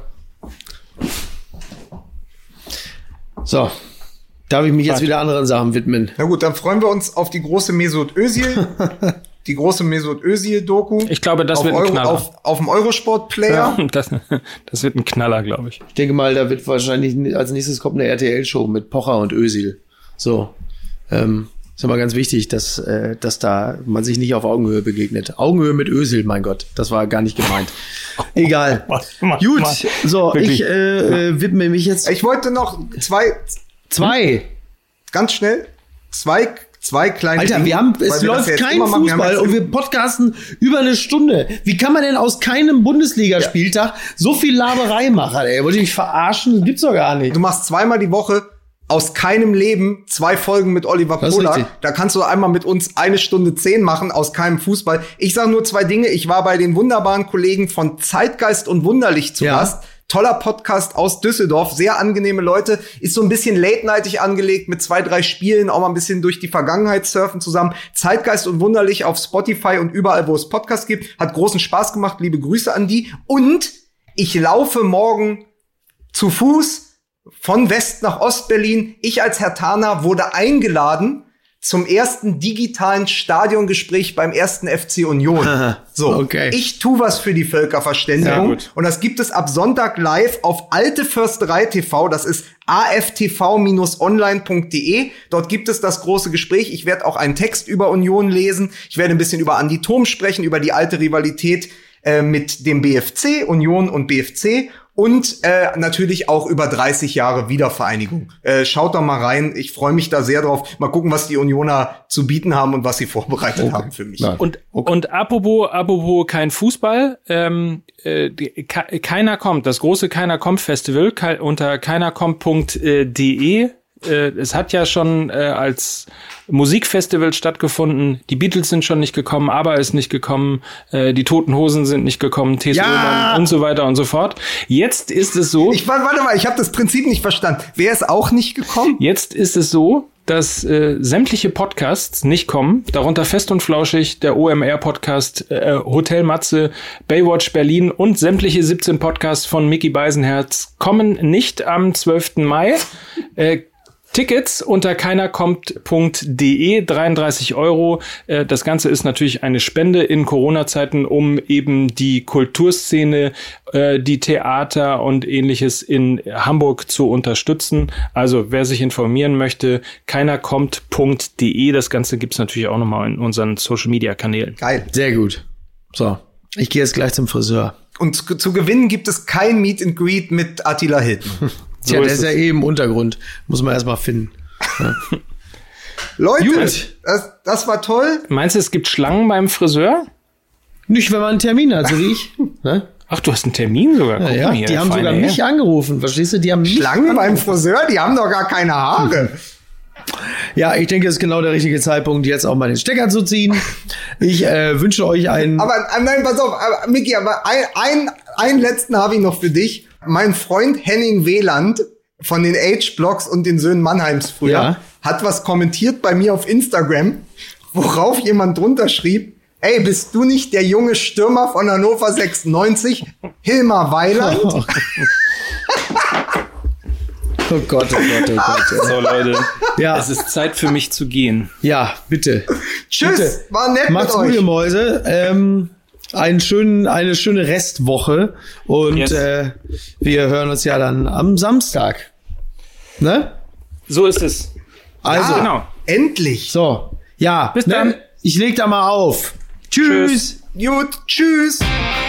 So. Darf ich mich jetzt wieder anderen Sachen widmen? Na gut, dann freuen wir uns auf die große Mesut Özil. Die große Mesut Özil-Doku. Ich glaube, das wird ein Knaller. Auf dem Eurosport-Player. Ja, das wird ein Knaller, glaube ich. Ich denke mal, da wird wahrscheinlich als nächstes kommt eine RTL-Show mit Pocher und Özil. So. Ist immer ganz wichtig, dass da man sich nicht auf Augenhöhe begegnet. Augenhöhe mit Özil, mein Gott. Das war gar nicht gemeint. Egal. Gut. So, wirklich. Ich widme mich jetzt. Ich wollte noch zwei. Ganz schnell. Zwei kleine Alter, Dinge, es läuft kein Fußball und wir podcasten über eine Stunde. Wie kann man denn aus keinem Bundesligaspieltag so viel Laberei machen, ey? Wollte ich mich verarschen? Das gibt's doch gar nicht. Du machst zweimal die Woche aus keinem Leben 2 Folgen mit Oliver Polak. Da kannst du einmal mit uns 1:10 machen, aus keinem Fußball. Ich sage nur 2 Dinge. Ich war bei den wunderbaren Kollegen von Zeitgeist und Wunderlich zu Gast. Toller Podcast aus Düsseldorf, sehr angenehme Leute, ist so ein bisschen late-nightig angelegt mit 2, 3 Spielen, auch mal ein bisschen durch die Vergangenheit surfen zusammen. Zeitgeist und Wunderlich auf Spotify und überall, wo es Podcasts gibt, hat großen Spaß gemacht, liebe Grüße an die. Und ich laufe morgen zu Fuß von West nach Ostberlin. Ich als Herthaner wurde eingeladen zum ersten digitalen Stadiongespräch beim 1. FC Union. So, okay. Ich tu was für die Völkerverständigung. Und das gibt es ab Sonntag live auf Alte Försterei TV. Das ist aftv-online.de. Dort gibt es das große Gespräch. Ich werde auch einen Text über Union lesen. Ich werde ein bisschen über Andi Thom sprechen, über die alte Rivalität mit dem BFC, Union und BFC. Und natürlich auch über 30 Jahre Wiedervereinigung. Schaut doch mal rein. Ich freue mich da sehr drauf. Mal gucken, was die Unioner zu bieten haben und was sie vorbereitet haben für mich. Nein. Und apropos kein Fußball, Keiner kommt, das große Keiner kommt Festival unter keinerkommt.de. Es hat ja schon als Musikfestival stattgefunden. Die Beatles sind schon nicht gekommen, ABBA ist nicht gekommen, die Toten Hosen sind nicht gekommen, T.S. Ullmann und so weiter und so fort. Jetzt ist es so. Warte mal, ich habe das Prinzip nicht verstanden. Wer ist auch nicht gekommen? Jetzt ist es so, dass sämtliche Podcasts nicht kommen, darunter Fest und Flauschig, der OMR-Podcast, Hotel Matze, Baywatch Berlin und sämtliche 17 Podcasts von Micky Beisenherz kommen nicht am 12. Mai. Tickets unter keinerkommt.de, 33 €. Das Ganze ist natürlich eine Spende in Corona-Zeiten, um eben die Kulturszene, die Theater und Ähnliches in Hamburg zu unterstützen. Also wer sich informieren möchte, keinerkommt.de. Das Ganze gibt's natürlich auch nochmal in unseren Social-Media-Kanälen. Geil. Sehr gut. So, ich gehe jetzt gleich zum Friseur. Und zu gewinnen gibt es kein Meet and Greet mit Attila Hildmann. So der ist ja eh im Untergrund. Muss man erstmal finden. Ja. Leute, das war toll. Meinst du, es gibt Schlangen beim Friseur? Nicht, wenn man einen Termin hat, so wie ich. Ne? Ach, du hast einen Termin sogar? Ja, die haben sogar mich angerufen. Verstehst du? Die haben Schlangen beim Friseur? Die haben doch gar keine Haare. Ja, ich denke, es ist genau der richtige Zeitpunkt, jetzt auch mal den Stecker zu ziehen. Ich wünsche euch einen... Aber nein, pass auf, Micky, aber einen letzten habe ich noch für dich. Mein Freund Henning Wieland von den H-Blocks und den Söhnen Mannheims früher hat was kommentiert bei mir auf Instagram, worauf jemand drunter schrieb: Ey, bist du nicht der junge Stürmer von Hannover 96, Hilmar Weiland? Oh Gott, oh Gott, oh Gott. So, Leute, es ist Zeit für mich zu gehen. Ja, bitte. Tschüss, bitte. War nett Macht's mit euch. Macht's gut, ihr Mäuse. Eine schöne Restwoche und wir hören uns ja dann am Samstag. Ne? So ist es. Also, genau. Endlich. So, ja. Bis dann. Ich leg da mal auf. Tschüss. Gut, tschüss.